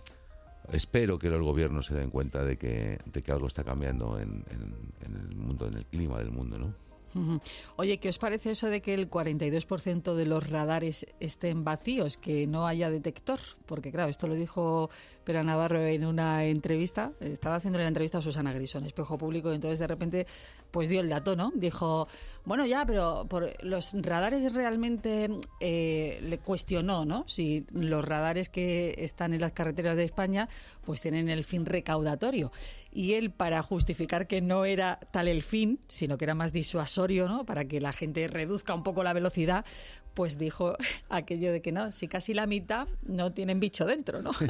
espero que los gobiernos se den cuenta de que, de que algo está cambiando en, en, en el mundo, en el clima del mundo, ¿no?
Ujú. Oye, ¿qué os parece eso de que el cuarenta y dos por ciento de los radares estén vacíos, que no haya detector? Porque claro, esto lo dijo Pera Navarro en una entrevista, estaba haciendo la entrevista a Susana Grisón, Espejo Público, y entonces de repente pues dio el dato, ¿no? Dijo, bueno, ya, pero por los radares realmente eh, le cuestionó, ¿no? Si los radares que están en las carreteras de España pues tienen el fin recaudatorio. Y él, para justificar que no era tal el fin, sino que era más disuasorio, ¿no? Para que la gente reduzca un poco la velocidad, pues dijo aquello de que no, si casi la mitad no tienen bicho dentro, ¿no?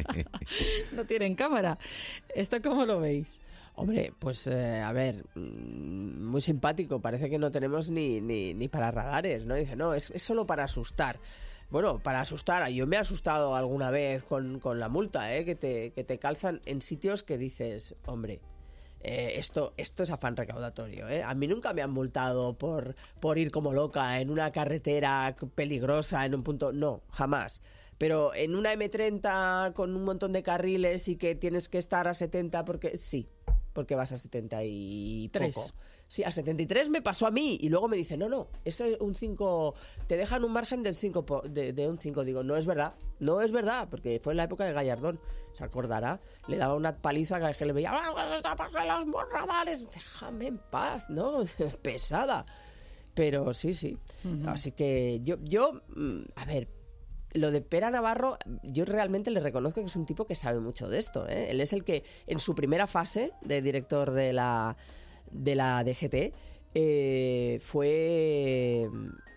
No tienen cámara. ¿Esto cómo lo veis?
Hombre, pues eh, a ver, mm, muy simpático, parece que no tenemos ni, ni, ni para radares, ¿no? Dice, no, es, es solo para asustar. Bueno, para asustar, yo me he asustado alguna vez con, con la multa, ¿eh? Que te, que te calzan en sitios que dices, hombre, eh, esto, esto es afán recaudatorio, ¿eh? A mí nunca me han multado por, por ir como loca en una carretera peligrosa, en un punto, no, jamás. Pero en una eme treinta con un montón de carriles y que tienes que estar a setenta, porque sí, porque vas a setenta y
Tres.
poco. Sí, a setenta y tres me pasó a mí y luego me dice, no, no, es un cinco, te dejan un margen del cinco po- de, de un cinco. Digo, no es verdad, no es verdad, porque fue en la época de Gallardón, se acordará, le daba una paliza cada vez que le veía, ¡ah, los radares! Déjame en paz, ¿no? Pesada. Pero sí, sí.
Ujú.
Así que yo, yo, mm, a ver, lo de Pera Navarro, yo realmente le reconozco que es un tipo que sabe mucho de esto, ¿eh? Él es el que, en su primera fase de director de la, de la D G T, eh, fue...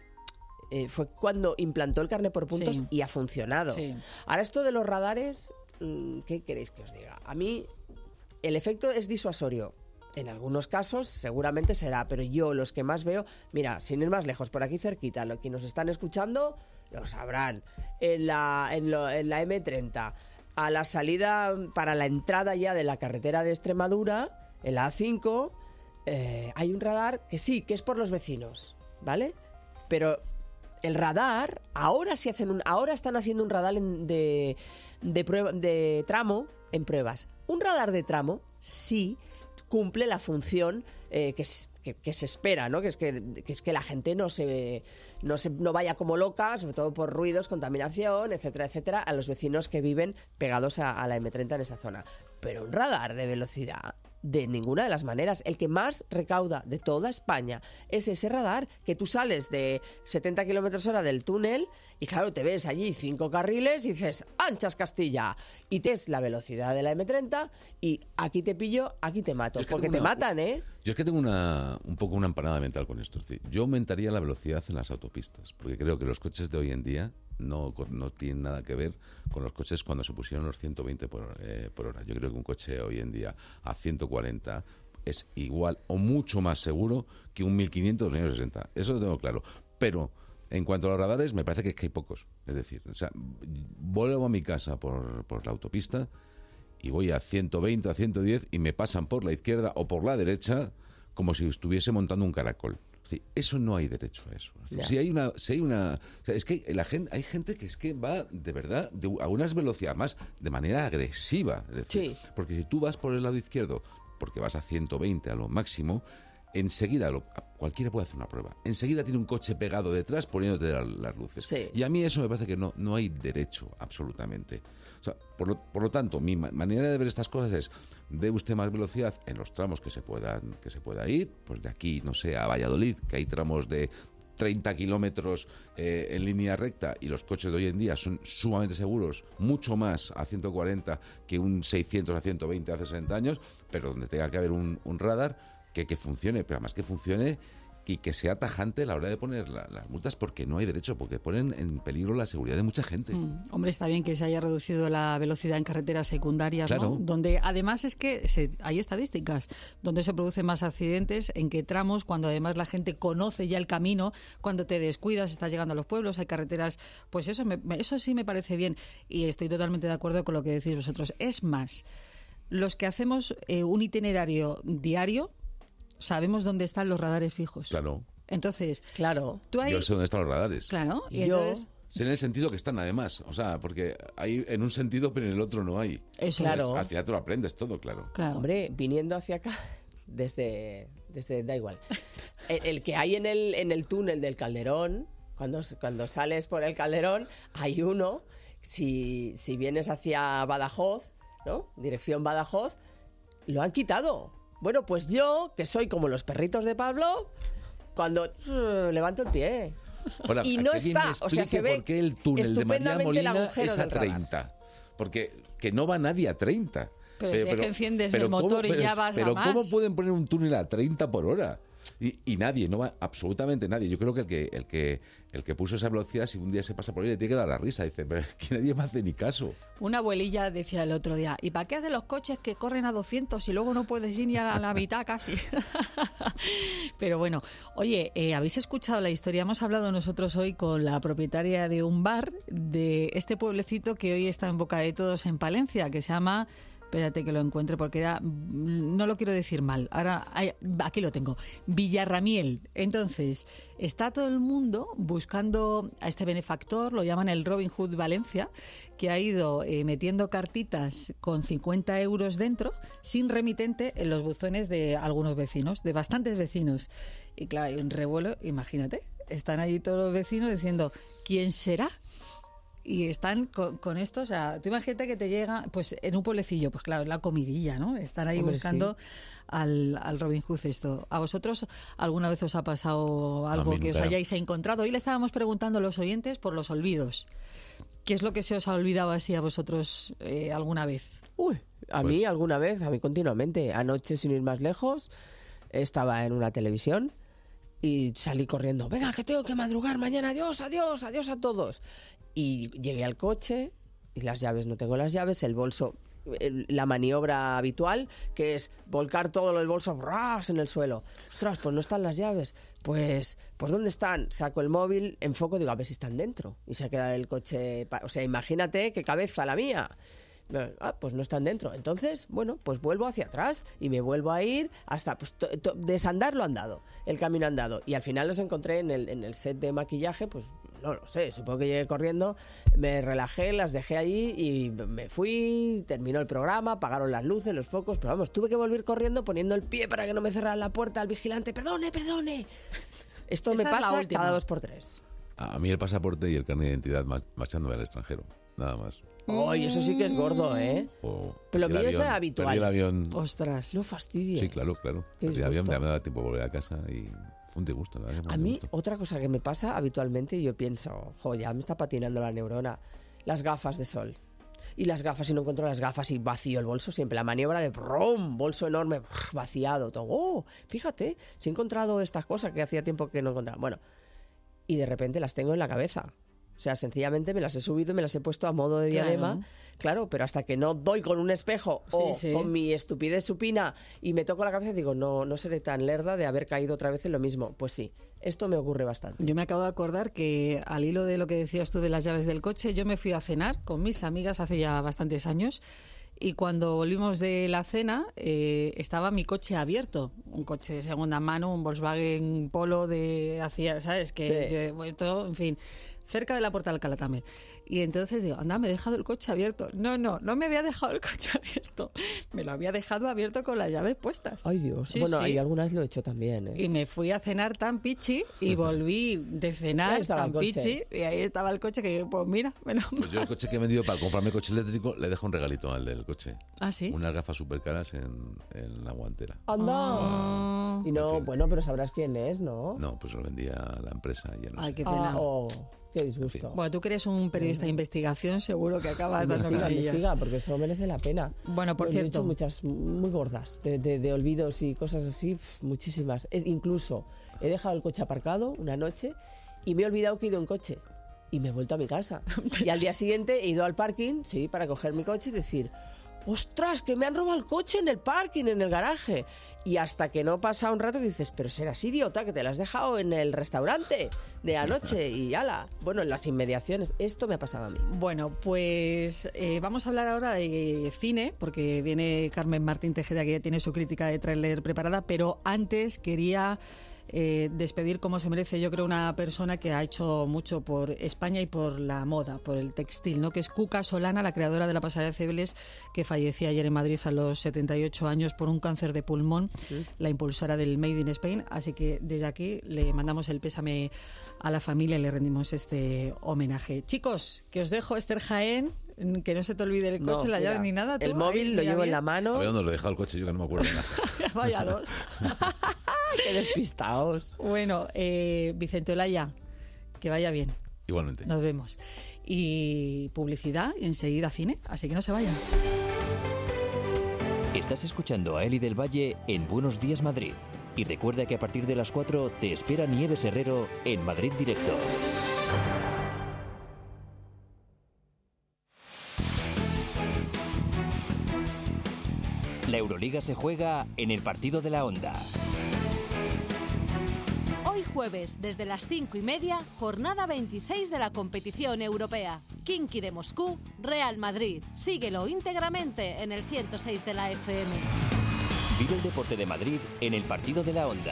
Eh, fue cuando implantó el carné por puntos sí. y ha funcionado. Sí. Ahora, esto de los radares, ¿qué queréis que os diga? A mí, el efecto es disuasorio. En algunos casos seguramente será, pero yo los que más veo, mira, sin ir más lejos, por aquí cerquita, los que nos están escuchando lo sabrán. En la, en lo, en la eme treinta, a la salida para la entrada ya de la carretera de Extremadura, en la a cinco, eh, hay un radar que sí, que es por los vecinos, ¿vale? Pero el radar, ahora sí hacen un, ahora están haciendo un radar en, de, de, prueba, de tramo en pruebas. Un radar de tramo sí cumple la función eh, que, que, que se espera, ¿no? Que es que, que es que la gente no se, no se no vaya como loca, sobre todo por ruidos, contaminación, etcétera, etcétera, a los vecinos que viven pegados a, a la eme treinta en esa zona. Pero un radar de velocidad, de ninguna de las maneras. El que más recauda de toda España es ese radar, que tú sales de setenta kilómetros hora del túnel y claro, te ves allí cinco carriles y dices, anchas Castilla, y te es la velocidad de la eme treinta y aquí te pillo, aquí te mato, porque te una, matan, ¿eh?
Yo es que tengo una, un poco una empanada mental con esto. Es decir, yo aumentaría la velocidad en las autopistas, porque creo que los coches de hoy en día no, no tienen nada que ver con los coches cuando se pusieron los ciento veinte por, eh, por hora. Yo creo que un coche hoy en día a ciento cuarenta es igual o mucho más seguro que un mil quinientos o un sesenta. Eso lo tengo claro. Pero en cuanto a los radares, me parece que es que hay pocos. Es decir, o sea, vuelvo a mi casa por, por la autopista y voy a ciento veinte, a ciento diez y me pasan por la izquierda o por la derecha como si estuviese montando un caracol. Sí, eso no hay derecho a eso. Es decir, si hay una, si hay una, o sea, es que la gente, hay gente que es que va de verdad de, a unas velocidades más de manera agresiva. Es decir, sí. Porque si tú vas por el lado izquierdo, porque vas a ciento veinte a lo máximo, enseguida lo, cualquiera puede hacer una prueba. Enseguida tiene un coche pegado detrás poniéndote las, las luces. Sí. Y a mí eso me parece que no, no hay derecho absolutamente. O sea, por lo, por lo tanto, mi ma- manera de ver estas cosas es: dé usted más velocidad en los tramos que se puedan que se pueda ir, pues de aquí, no sé, a Valladolid, que hay tramos de treinta kilómetros eh, en línea recta y los coches de hoy en día son sumamente seguros, mucho más a ciento cuarenta que un seiscientos a ciento veinte hace sesenta años, pero donde tenga que haber un, un radar que, que funcione, pero además que funcione y que sea tajante a la hora de poner la, las multas, porque no hay derecho, porque ponen en peligro la seguridad de mucha gente.
Mm, hombre, está bien que se haya reducido la velocidad en carreteras secundarias,
claro.
¿no? Donde además es que se, hay estadísticas, donde se producen más accidentes, en qué tramos, cuando además la gente conoce ya el camino, cuando te descuidas, estás llegando a los pueblos, hay carreteras, pues eso, me, eso sí me parece bien y estoy totalmente de acuerdo con lo que decís vosotros. Es más, los que hacemos eh, un itinerario diario, sabemos dónde están los radares fijos.
Claro.
Entonces, claro. Tú hay...
Yo sé dónde están los radares.
Claro.
Y entonces...
Sé en el sentido que están, además. O sea, porque hay en un sentido, pero en el otro no hay.
Eso. Claro.
Al final te lo aprendes todo, claro.
claro. Hombre, viniendo hacia acá, desde... desde da igual. El, el que hay en el, en el túnel del Calderón, cuando, cuando sales por el Calderón, hay uno, si, si vienes hacia Badajoz, ¿no? Dirección Badajoz, lo han quitado. Bueno, pues yo, que soy como los perritos de Pablo, cuando uh, levanto el pie.
Ahora,
y no está, o sea, se ve
por qué el túnel de María Molina es a
treinta.
Radar. Porque que no va nadie a treinta.
Pero, pero si es que enciendes el motor y
pero,
ya vas
pero
a más.
Pero ¿cómo pueden poner un túnel a treinta por hora? Y, y nadie, no va absolutamente nadie. Yo creo que el que el que el que puso esa velocidad, si un día se pasa por ahí, le tiene que dar la risa. Dice, pero que nadie me hace ni caso.
Una abuelilla decía el otro día, ¿y para qué hacen los coches que corren a doscientos y luego no puedes ir ni a la mitad casi? Pero bueno, oye, eh, ¿habéis escuchado la historia? Hemos hablado nosotros hoy con la propietaria de un bar de este pueblecito que hoy está en boca de todos en Palencia, que se llama... Espérate que lo encuentre porque era, no lo quiero decir mal. Ahora, aquí lo tengo. Villarramiel. Entonces, está todo el mundo buscando a este benefactor, lo llaman el Robin Hood Valencia, que ha ido eh, metiendo cartitas con cincuenta euros dentro, sin remitente, en los buzones de algunos vecinos, de bastantes vecinos. Y claro, hay un revuelo, imagínate. Están allí todos los vecinos diciendo, ¿quién será? Y están con, con esto, o sea, tú imagínate que te llega, pues en un pueblecillo, pues claro, es la comidilla, ¿no? Están ahí Hombre, buscando sí. al, al Robin Hood esto. ¿A vosotros alguna vez os ha pasado algo que os hayáis encontrado? Hoy le estábamos preguntando a los oyentes por los olvidos. ¿Qué es lo que se os ha olvidado así a vosotros eh, alguna vez?
Uy, a pues... mí alguna vez, a mí continuamente. Anoche, sin ir más lejos, estaba en una televisión y salí corriendo. Venga, que tengo que madrugar mañana. Adiós, adiós, adiós a todos. Y llegué al coche y las llaves, no tengo las llaves, el bolso, el, la maniobra habitual, que es volcar todo lo del bolso ¡ras! En el suelo. Ostras, pues no están las llaves. Pues, pues ¿dónde están? Saco el móvil, enfoco, digo, a ver si están dentro. Y se queda el coche... Pa- o sea, imagínate qué cabeza la mía. Ah, pues no están dentro. Entonces, bueno, pues vuelvo hacia atrás y me vuelvo a ir hasta pues, to- to- desandar lo andado, el camino andado. Y al final los encontré en el, en el set de maquillaje, pues no lo sé, supongo que llegué corriendo, me relajé, las dejé allí y me fui, terminó el programa, apagaron las luces, los focos, pero vamos, tuve que volver corriendo poniendo el pie para que no me cerraran la puerta al vigilante. Perdone, perdone. Esto
Esa
me
es la
pasa
última.
cada dos por tres.
A mí el pasaporte y el carnet de identidad mar- marchándome al extranjero, nada más.
Ay, eso sí que es gordo, ¿eh?
O
Pero
perdí
lo mío
el
es
avión,
habitual.
Perdí el avión.
Ostras.
No fastidies.
Sí, claro, claro.
Qué
Perdí el avión,
disgusto.
ya me daba tiempo de volver a casa y fue un disgusto. La verdad que fue
A
un
mí,
disgusto.
otra cosa que me pasa habitualmente, y yo pienso, jo, ya me está patinando la neurona, las gafas de sol. Y las gafas, y no encuentro las gafas y vacío el bolso siempre. La maniobra de brum, bolso enorme, brr, vaciado, todo. Oh, fíjate, si he encontrado estas cosas que hacía tiempo que no encontraba. Bueno, y de repente las tengo en la cabeza. O sea, sencillamente me las he subido y me las he puesto a modo de
Claro.
diadema. Claro, pero hasta que no doy con un espejo o
Sí, sí.
con mi estupidez supina y me toco la cabeza, digo, no, no seré tan lerda de haber caído otra vez en lo mismo. Pues sí, esto me ocurre bastante.
Yo me acabo de acordar que al hilo de lo que decías tú de las llaves del coche, yo me fui a cenar con mis amigas hace ya bastantes años y cuando volvimos de la cena eh, estaba mi coche abierto, un coche de segunda mano, un Volkswagen Polo de hacía, ¿sabes? Que
Sí.
yo he vuelto, en fin, cerca de la Puerta de Alcalá también. Y entonces digo, anda, me he dejado el coche abierto. No, no, no me había dejado el coche abierto. Me lo había dejado abierto con las llaves puestas.
Ay, Dios.
Sí,
bueno,
sí.
y alguna vez lo he hecho también, ¿eh?
Y me fui a cenar tan pichi y volví de
Ahí
cenar
estaba
tan
el coche.
pichi y ahí estaba el coche que, pues mira, me lo...
Pues yo el coche que he vendido para comprarme coche eléctrico le dejo un regalito al del coche.
Ah, ¿sí?
Unas gafas súper caras en, en la guantera.
¡Anda!
Ah.
Y no, bueno, pero sabrás quién es, ¿no?
No, pues lo vendía a la empresa y ya no
Ay,
sé.
qué pena.
Ah, oh, qué disgusto.
Bueno, tú que eres un periodista de investigación, seguro que acabas dando
Investiga,
con ellas.
investiga, porque eso merece la pena.
Bueno, por
Yo he
cierto.
hecho muchas muy gordas, de, de- de olvidos y cosas así, pf, muchísimas. Es, incluso he dejado el coche aparcado una noche y me he olvidado que he ido en coche. Y me he vuelto a mi casa. Y al día siguiente he ido al parking, sí, para coger mi coche y decir, ¡ostras, que me han robado el coche en el parking, en el garaje! Y hasta que no pasa un rato que dices, pero serás idiota, que te la has dejado en el restaurante de anoche y ala. Bueno, en las inmediaciones. Esto me ha pasado a mí.
Bueno, pues eh, vamos a hablar ahora de cine, porque viene Carmen Martín Tejeda, que ya tiene su crítica de tráiler preparada, pero antes quería eh, despedir como se merece, yo creo, una persona que ha hecho mucho por España y por la moda, por el textil, ¿no? Que es Cuca Solana, la creadora de la pasarela de Cibeles, que fallecía ayer en Madrid a los setenta y ocho años por un cáncer de pulmón, la impulsora del Made in Spain. Así que desde aquí le mandamos el pésame a la familia y le rendimos este homenaje. Chicos, que os dejo, Esther Jaén, que no se te olvide el coche,
No,
la
mira,
llave ni nada. ¿Tú?
el móvil
Ahí,
lo
mira
llevo en
bien.
la mano.
A ver dónde lo he dejado el coche, yo que no me acuerdo de nada.
Vaya dos.
¡Qué despistaos!
Bueno, eh, Vicente Olaya, que vaya bien.
Igualmente.
Nos vemos. Y publicidad y enseguida cine, así que no se vayan.
Estás escuchando a Eli del Valle en Buenos Días Madrid. Y recuerda que a partir de las cuatro te espera Nieves Herrero en Madrid Directo. La Euroliga se juega en el partido de la Onda.
Hoy jueves, desde las cinco y media, jornada veintiséis de la competición europea. Khimki de Moscú, Real Madrid. Síguelo íntegramente en el ciento seis de la F M.
Vive el deporte de Madrid en el partido de la Onda.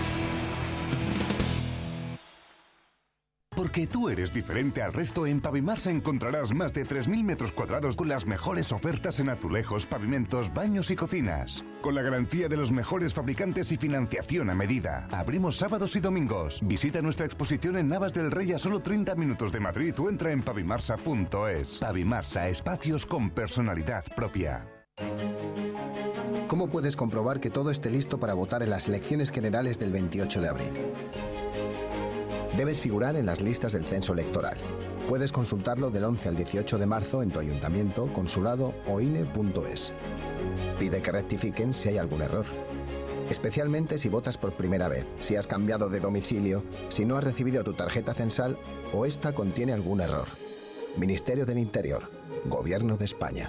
Porque tú eres diferente al resto, en Pavimarsa encontrarás más de tres mil metros cuadrados con las mejores ofertas en azulejos, pavimentos, baños y cocinas. Con la garantía de los mejores fabricantes y financiación a medida. Abrimos sábados y domingos. Visita nuestra exposición en Navas del Rey a solo treinta minutos de Madrid o entra en pavimarsa punto es. Pavimarsa, espacios con personalidad propia.
¿Cómo puedes comprobar que todo esté listo para votar en las elecciones generales del veintiocho de abril? Debes figurar en las listas del censo electoral. Puedes consultarlo del once al dieciocho de marzo en tu ayuntamiento, consulado o ine punto es. Pide que rectifiquen si hay algún error. Especialmente si votas por primera vez, si has cambiado de domicilio, si no has recibido tu tarjeta censal o esta contiene algún error. Ministerio del Interior, Gobierno de España.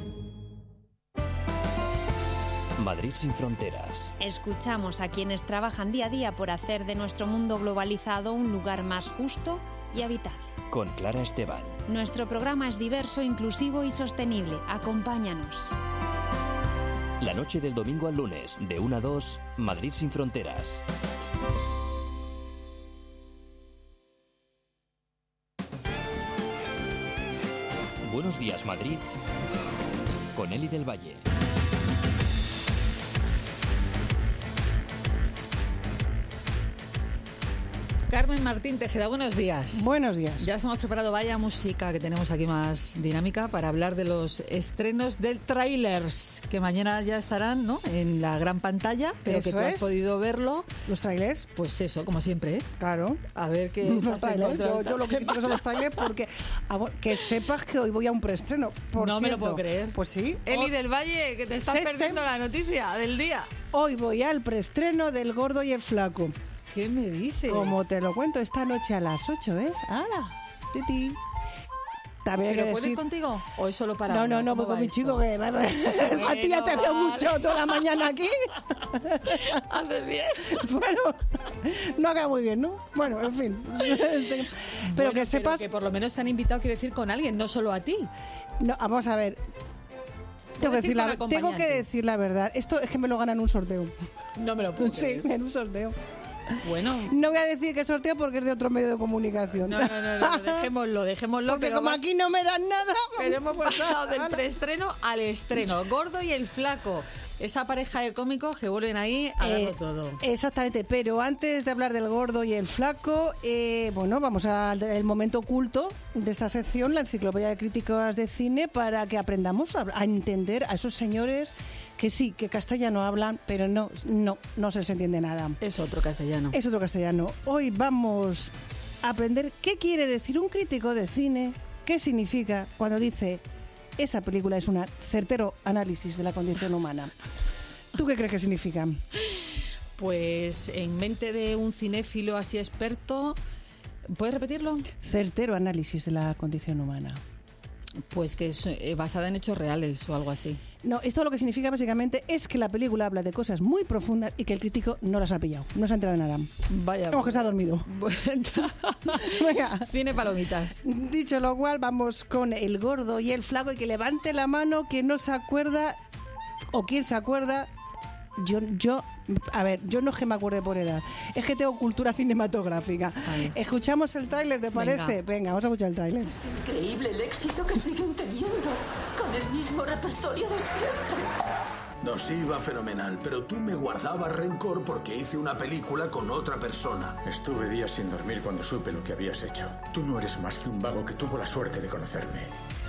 Madrid sin fronteras.
Escuchamos a quienes trabajan día a día por hacer de nuestro mundo globalizado un lugar más justo y habitable.
Con Clara Esteban.
Nuestro programa es diverso, inclusivo y sostenible. Acompáñanos.
La noche del domingo al lunes, de una a dos, Madrid sin fronteras. Buenos días, Madrid, con Eli del Valle.
Carmen Martín Tejeda, buenos días.
Buenos días.
Ya estamos preparados, vaya música que tenemos aquí más dinámica para hablar de los estrenos de trailers, que mañana ya estarán, ¿no?, en la gran pantalla, pero
Eso
que tú has
es.
podido verlo.
¿Los trailers?
Pues eso, como siempre, ¿eh?
Claro.
A ver qué
Los
has
trailers.
encontrado.
Yo, yo lo que quiero son los trailers porque a vo- que sepas que hoy voy a un preestreno. Por
No me lo
cierto.
puedo creer.
Pues sí.
Eli
Hoy-
del Valle, que te estás
Sí, sí.
perdiendo la noticia del día.
Hoy voy al preestreno del Gordo y el Flaco.
¿Qué me dices?
Como te lo cuento, esta noche a las ocho, ¿ves? ¡Hala! Titi. También hay
¿Pero
que
puedo ir
decir...
contigo o es solo para
No,
ahora?
no, no,
¿Cómo
voy con
va
mi
esto?
chico que... a ti ya te veo
Bueno,
mucho
vale.
toda la mañana aquí.
Haces bien.
Bueno, no acaba muy bien, ¿no? Bueno, en fin. Pero
Bueno,
que sepas...
que por lo menos te han invitado, quiero decir, con alguien, no solo a ti.
No, vamos a ver. Tengo que,
Puedes ir
decir la,
con
tengo que
acompañante.
decir la verdad. Esto es que me lo ganan en un sorteo.
No me lo puedo
Sí,
creer.
en un sorteo.
Bueno.
No voy a decir qué sorteo porque es de otro medio de comunicación.
No, no, no, no, dejémoslo, dejémoslo.
Porque
pero
como
vas-
aquí no me dan nada...
Pero hemos pasado del
Ala.
preestreno al estreno. Gordo y el Flaco. Esa pareja de cómicos que vuelven ahí a darlo
Eh,
todo.
Exactamente, pero antes de hablar del Gordo y el Flaco, eh, bueno, vamos al el momento oculto de esta sección, la enciclopedia de críticas de cine, para que aprendamos a, a entender a esos señores que sí, que castellano hablan, pero no, no, no se les entiende nada.
Es otro castellano.
Es otro castellano. Hoy vamos a aprender qué quiere decir un crítico de cine, qué significa cuando dice esa película es un certero análisis de la condición humana. ¿Tú qué crees que significa?
Pues en mente de un cinéfilo así experto, ¿puedes repetirlo?
Certero análisis de la condición humana.
Pues que es eh, basada en hechos reales o algo así.
No, esto lo que significa básicamente es que la película habla de cosas muy profundas y que el crítico no las ha pillado, no se ha enterado de nada.
Vaya.
Como que se ha dormido. Venga.
Cine palomitas.
Dicho lo cual, vamos con el Gordo y el Flaco, y que levante la mano quien no se acuerda o quien se acuerda. Yo, yo, a ver, yo no es que me acuerde por edad, es que tengo cultura cinematográfica.
Vale.
Escuchamos el tráiler, ¿te parece?
Venga.
Venga, vamos a escuchar el tráiler.
Increíble el éxito que siguen teniendo con el mismo repertorio de siempre.
Nos iba fenomenal, pero tú me guardabas rencor porque hice una película con otra persona.
Estuve días sin dormir cuando supe lo que habías hecho. Tú no eres más que un vago que tuvo la suerte de conocerme.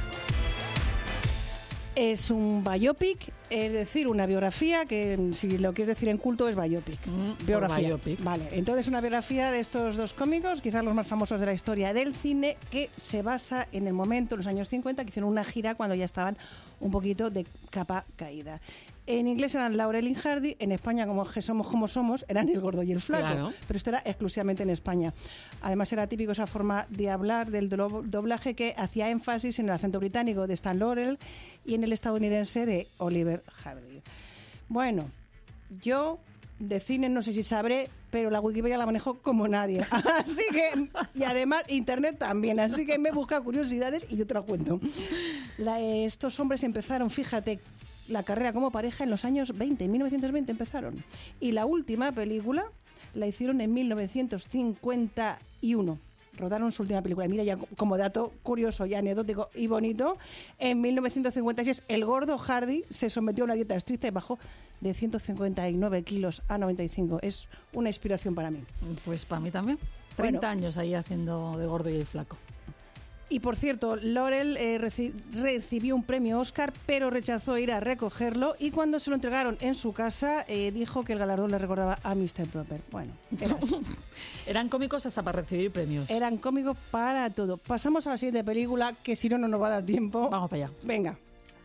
Es un biopic, es decir, una biografía, que si lo quieres decir en culto es biopic. biografía.
biopic.
Vale, entonces una biografía de estos dos cómicos, quizás los más famosos de la historia del cine, que se basa en el momento, en los años cincuenta, que hicieron una gira cuando ya estaban un poquito de capa caída. En inglés eran Laurel y Hardy, en España, como que somos como somos, eran El Gordo y el Flaco.
Claro.
Pero esto era exclusivamente en España. Además era típico esa forma de hablar del do- doblaje que hacía énfasis en el acento británico de Stan Laurel y en el estadounidense de Oliver Hardy. Bueno, yo de cine no sé si sabré, pero la Wikipedia la manejo como nadie. Así que, y además Internet también, así que me he buscado curiosidades y yo te lo cuento. La- estos hombres empezaron, fíjate, la carrera como pareja en los años veinte, en mil novecientos veinte empezaron. Y la última película la hicieron en mil novecientos cincuenta y uno. Rodaron su última película. Y mira, ya como dato curioso y anecdótico y bonito, en mil novecientos cincuenta y seis el gordo Hardy se sometió a una dieta estricta y bajó de ciento cincuenta y nueve kilos a noventa y cinco. Es una inspiración para mí.
Pues para mí también. treinta años ahí haciendo de Gordo y el Flaco.
Y por cierto, Laurel eh, reci- recibió un premio Oscar, pero rechazó ir a recogerlo, y cuando se lo entregaron en su casa, eh, dijo que el galardón le recordaba a mister Proper. Bueno, era así.
Eran cómicos hasta para recibir premios.
Eran cómicos para todo. Pasamos a la siguiente película, que si no, no nos va a dar tiempo.
Vamos para allá.
Venga.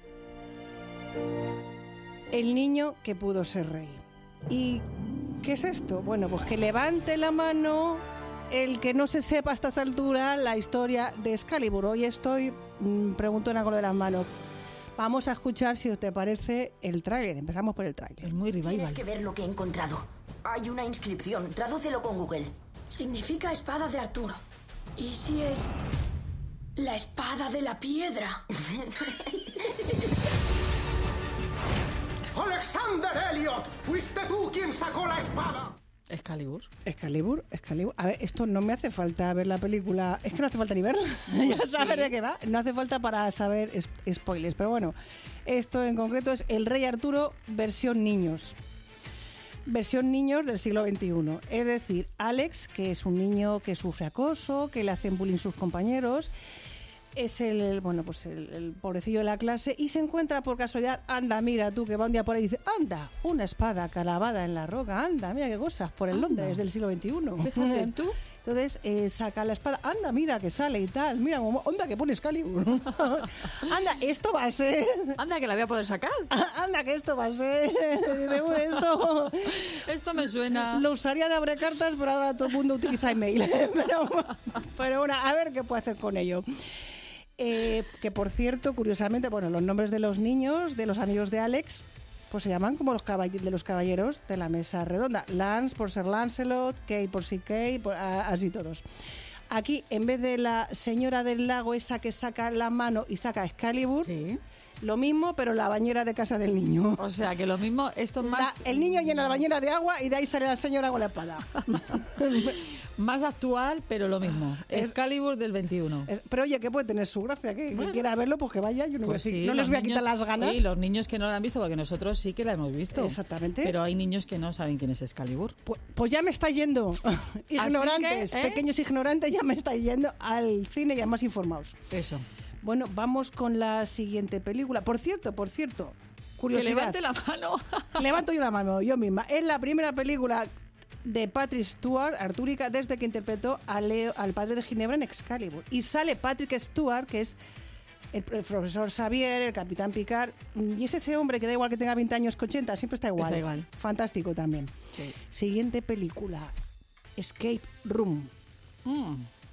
El niño que pudo ser rey. ¿Y qué es esto? Bueno, pues que levante la mano el que no se sepa a estas alturas la historia de Excalibur. Hoy estoy mmm, preguntona con lo de las manos. Vamos a escuchar, si te parece, el tráiler. Empezamos por el tráiler.
Es muy revival.
Tienes que ver lo que he encontrado. Hay una inscripción. Tradúcelo con Google.
Significa espada de Arturo. ¿Y si es la espada de la piedra?
¡Alexander Elliot! ¡Fuiste tú quien sacó la espada!
Excalibur.
Excalibur, Excalibur. A ver, esto no me hace falta ver la película. Es que no hace falta ni verla.
Pues
ya saber
sí.
de qué va. No hace falta para saber es- spoilers. Pero bueno, esto en concreto es El Rey Arturo versión niños. Versión niños del siglo veintiuno. Es decir, Alex, que es un niño que sufre acoso, que le hacen bullying sus compañeros, es el, bueno, pues el, el pobrecillo de la clase, y se encuentra por casualidad, anda, mira tú, que va un día por ahí y dice, anda, una espada clavada en la roca, anda, mira qué cosas, por el
Anda.
Londres del siglo veintiuno.
Fíjate tú.
Entonces eh, saca la espada, anda, mira que sale y tal, mira, como, onda que pone Excalibur. Anda, esto va a ser...
Anda, que la voy a poder sacar.
Anda, que esto va a ser... esto...
Esto me suena.
Lo usaría de abre cartas, pero ahora todo el mundo utiliza email. pero, pero bueno, a ver qué puede hacer con ello. Eh, que por cierto, curiosamente, bueno, los nombres de los niños, de los amigos de Alex, pues se llaman como los caball- de los caballeros de la mesa redonda. Lance por ser Lancelot, Kay por ser Kay, por- a- así todos. Aquí, en vez de la señora del lago, esa que saca la mano y saca Excalibur, lo mismo, pero la bañera de casa del niño.
O sea, que lo mismo, esto es más...
La- el niño llena la bañera de agua y de ahí sale la señora con la espada.
Más actual, pero lo mismo.
Es-
Excalibur del veintiuno.
Es- pero oye, que puede tener su gracia, que, que
Bueno.
quiera verlo, pues que vaya, yo no,
Pues
voy a-
sí,
no les
los
voy a
niños-
quitar las ganas.
Sí, los niños que no la han visto, porque nosotros sí que la hemos visto.
Exactamente.
Pero hay niños que no saben quién es Excalibur.
Pues, pues ya me está yendo. Ignorantes,
que, ¿eh?
pequeños ignorantes, ya me está yendo al cine ya más informados.
Eso.
Bueno, vamos con la siguiente película. Por cierto, por cierto, curiosidad.
Que levante la mano.
Levanto yo la mano, yo misma. Es la primera película de Patrick Stewart, artúrica, desde que interpretó a Leo, al padre de Ginebra en Excalibur. Y sale Patrick Stewart, que es el profesor Xavier, el capitán Picard, y es ese hombre que da igual que tenga veinte años que ochenta, siempre está igual.
Está igual.
Fantástico también.
Sí.
Siguiente película, Escape Room.
Mm.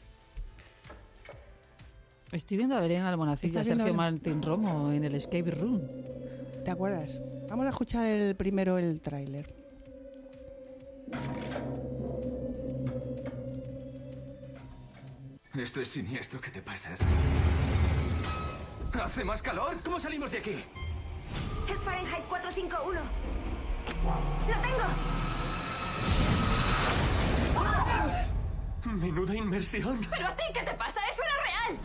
Estoy viendo a Belén Almonacid y a
¿Estás viendo
Sergio
a-
Martín Romo en el Escape Room.
¿Te acuerdas? Vamos a escuchar el primero el tráiler.
Esto es siniestro, ¿qué te pasas? ¿Hace más calor? ¿Cómo salimos de aquí?
Es Fahrenheit cuatrocientos cincuenta y uno. ¡Lo tengo!
Menuda inmersión.
¿Pero a ti qué te pasa? ¡Eso era real!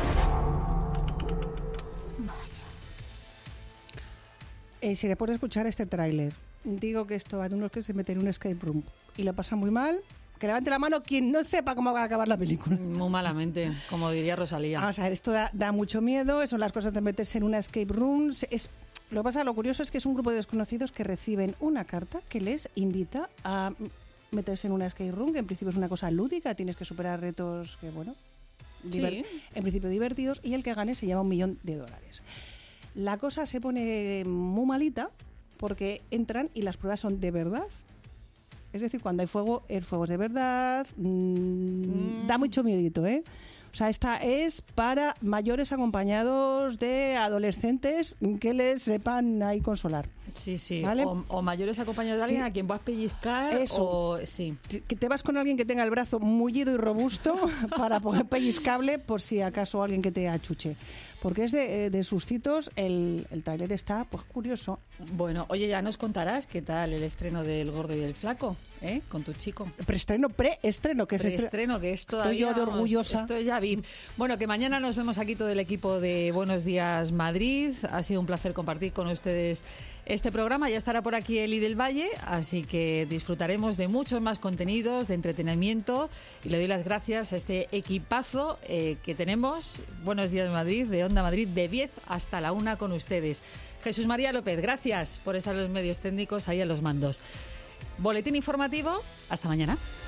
Eh, si después de escuchar este tráiler digo que esto va de unos que se meten en un escape room y lo pasan muy mal, que levante la mano quien no sepa cómo va a acabar la película.
Muy malamente, como diría Rosalía.
Vamos a ver, esto da, da mucho miedo, son las cosas de meterse en una escape room. Es, lo que pasa, lo curioso es que es un grupo de desconocidos que reciben una carta que les invita a meterse en una escape room, que en principio es una cosa lúdica, tienes que superar retos que, bueno, diver- en principio divertidos, y el que gane se lleva un millón de dólares. La cosa se pone muy malita porque entran y las pruebas son de verdad. Es decir, cuando hay fuego, el fuego es de verdad. Mm,
Mm.
Da mucho miedito, ¿eh? O sea, esta es para mayores acompañados de adolescentes que les sepan ahí consolar.
Sí, sí.
¿Vale?
O, o mayores acompañados de
Sí.
alguien a quien vas a pellizcar.
Eso.
O, sí.
Que te vas con alguien que tenga el brazo mullido y robusto para poder pellizcable por si acaso alguien que te achuche. Porque es de, eh, de sustitos, el, el tráiler está pues curioso.
Bueno, oye, ya nos contarás qué tal el estreno del Gordo y el Flaco, ¿eh? Con tu chico.
Preestreno, preestreno, que es estre-
Preestreno, que es
Estoy
todavía,
yo de
vamos,
orgullosa.
Esto es ya V I P. Bueno, que mañana nos vemos aquí todo el equipo de Buenos Días Madrid. Ha sido un placer compartir con ustedes Este programa ya estará por aquí Eli del Valle, así que disfrutaremos de muchos más contenidos, de entretenimiento, y le doy las gracias a este equipazo eh, que tenemos. Buenos días Madrid, de Onda Madrid, de diez hasta la una con ustedes. Jesús María López, gracias por estar en los medios técnicos, ahí a los mandos. Boletín informativo, hasta mañana.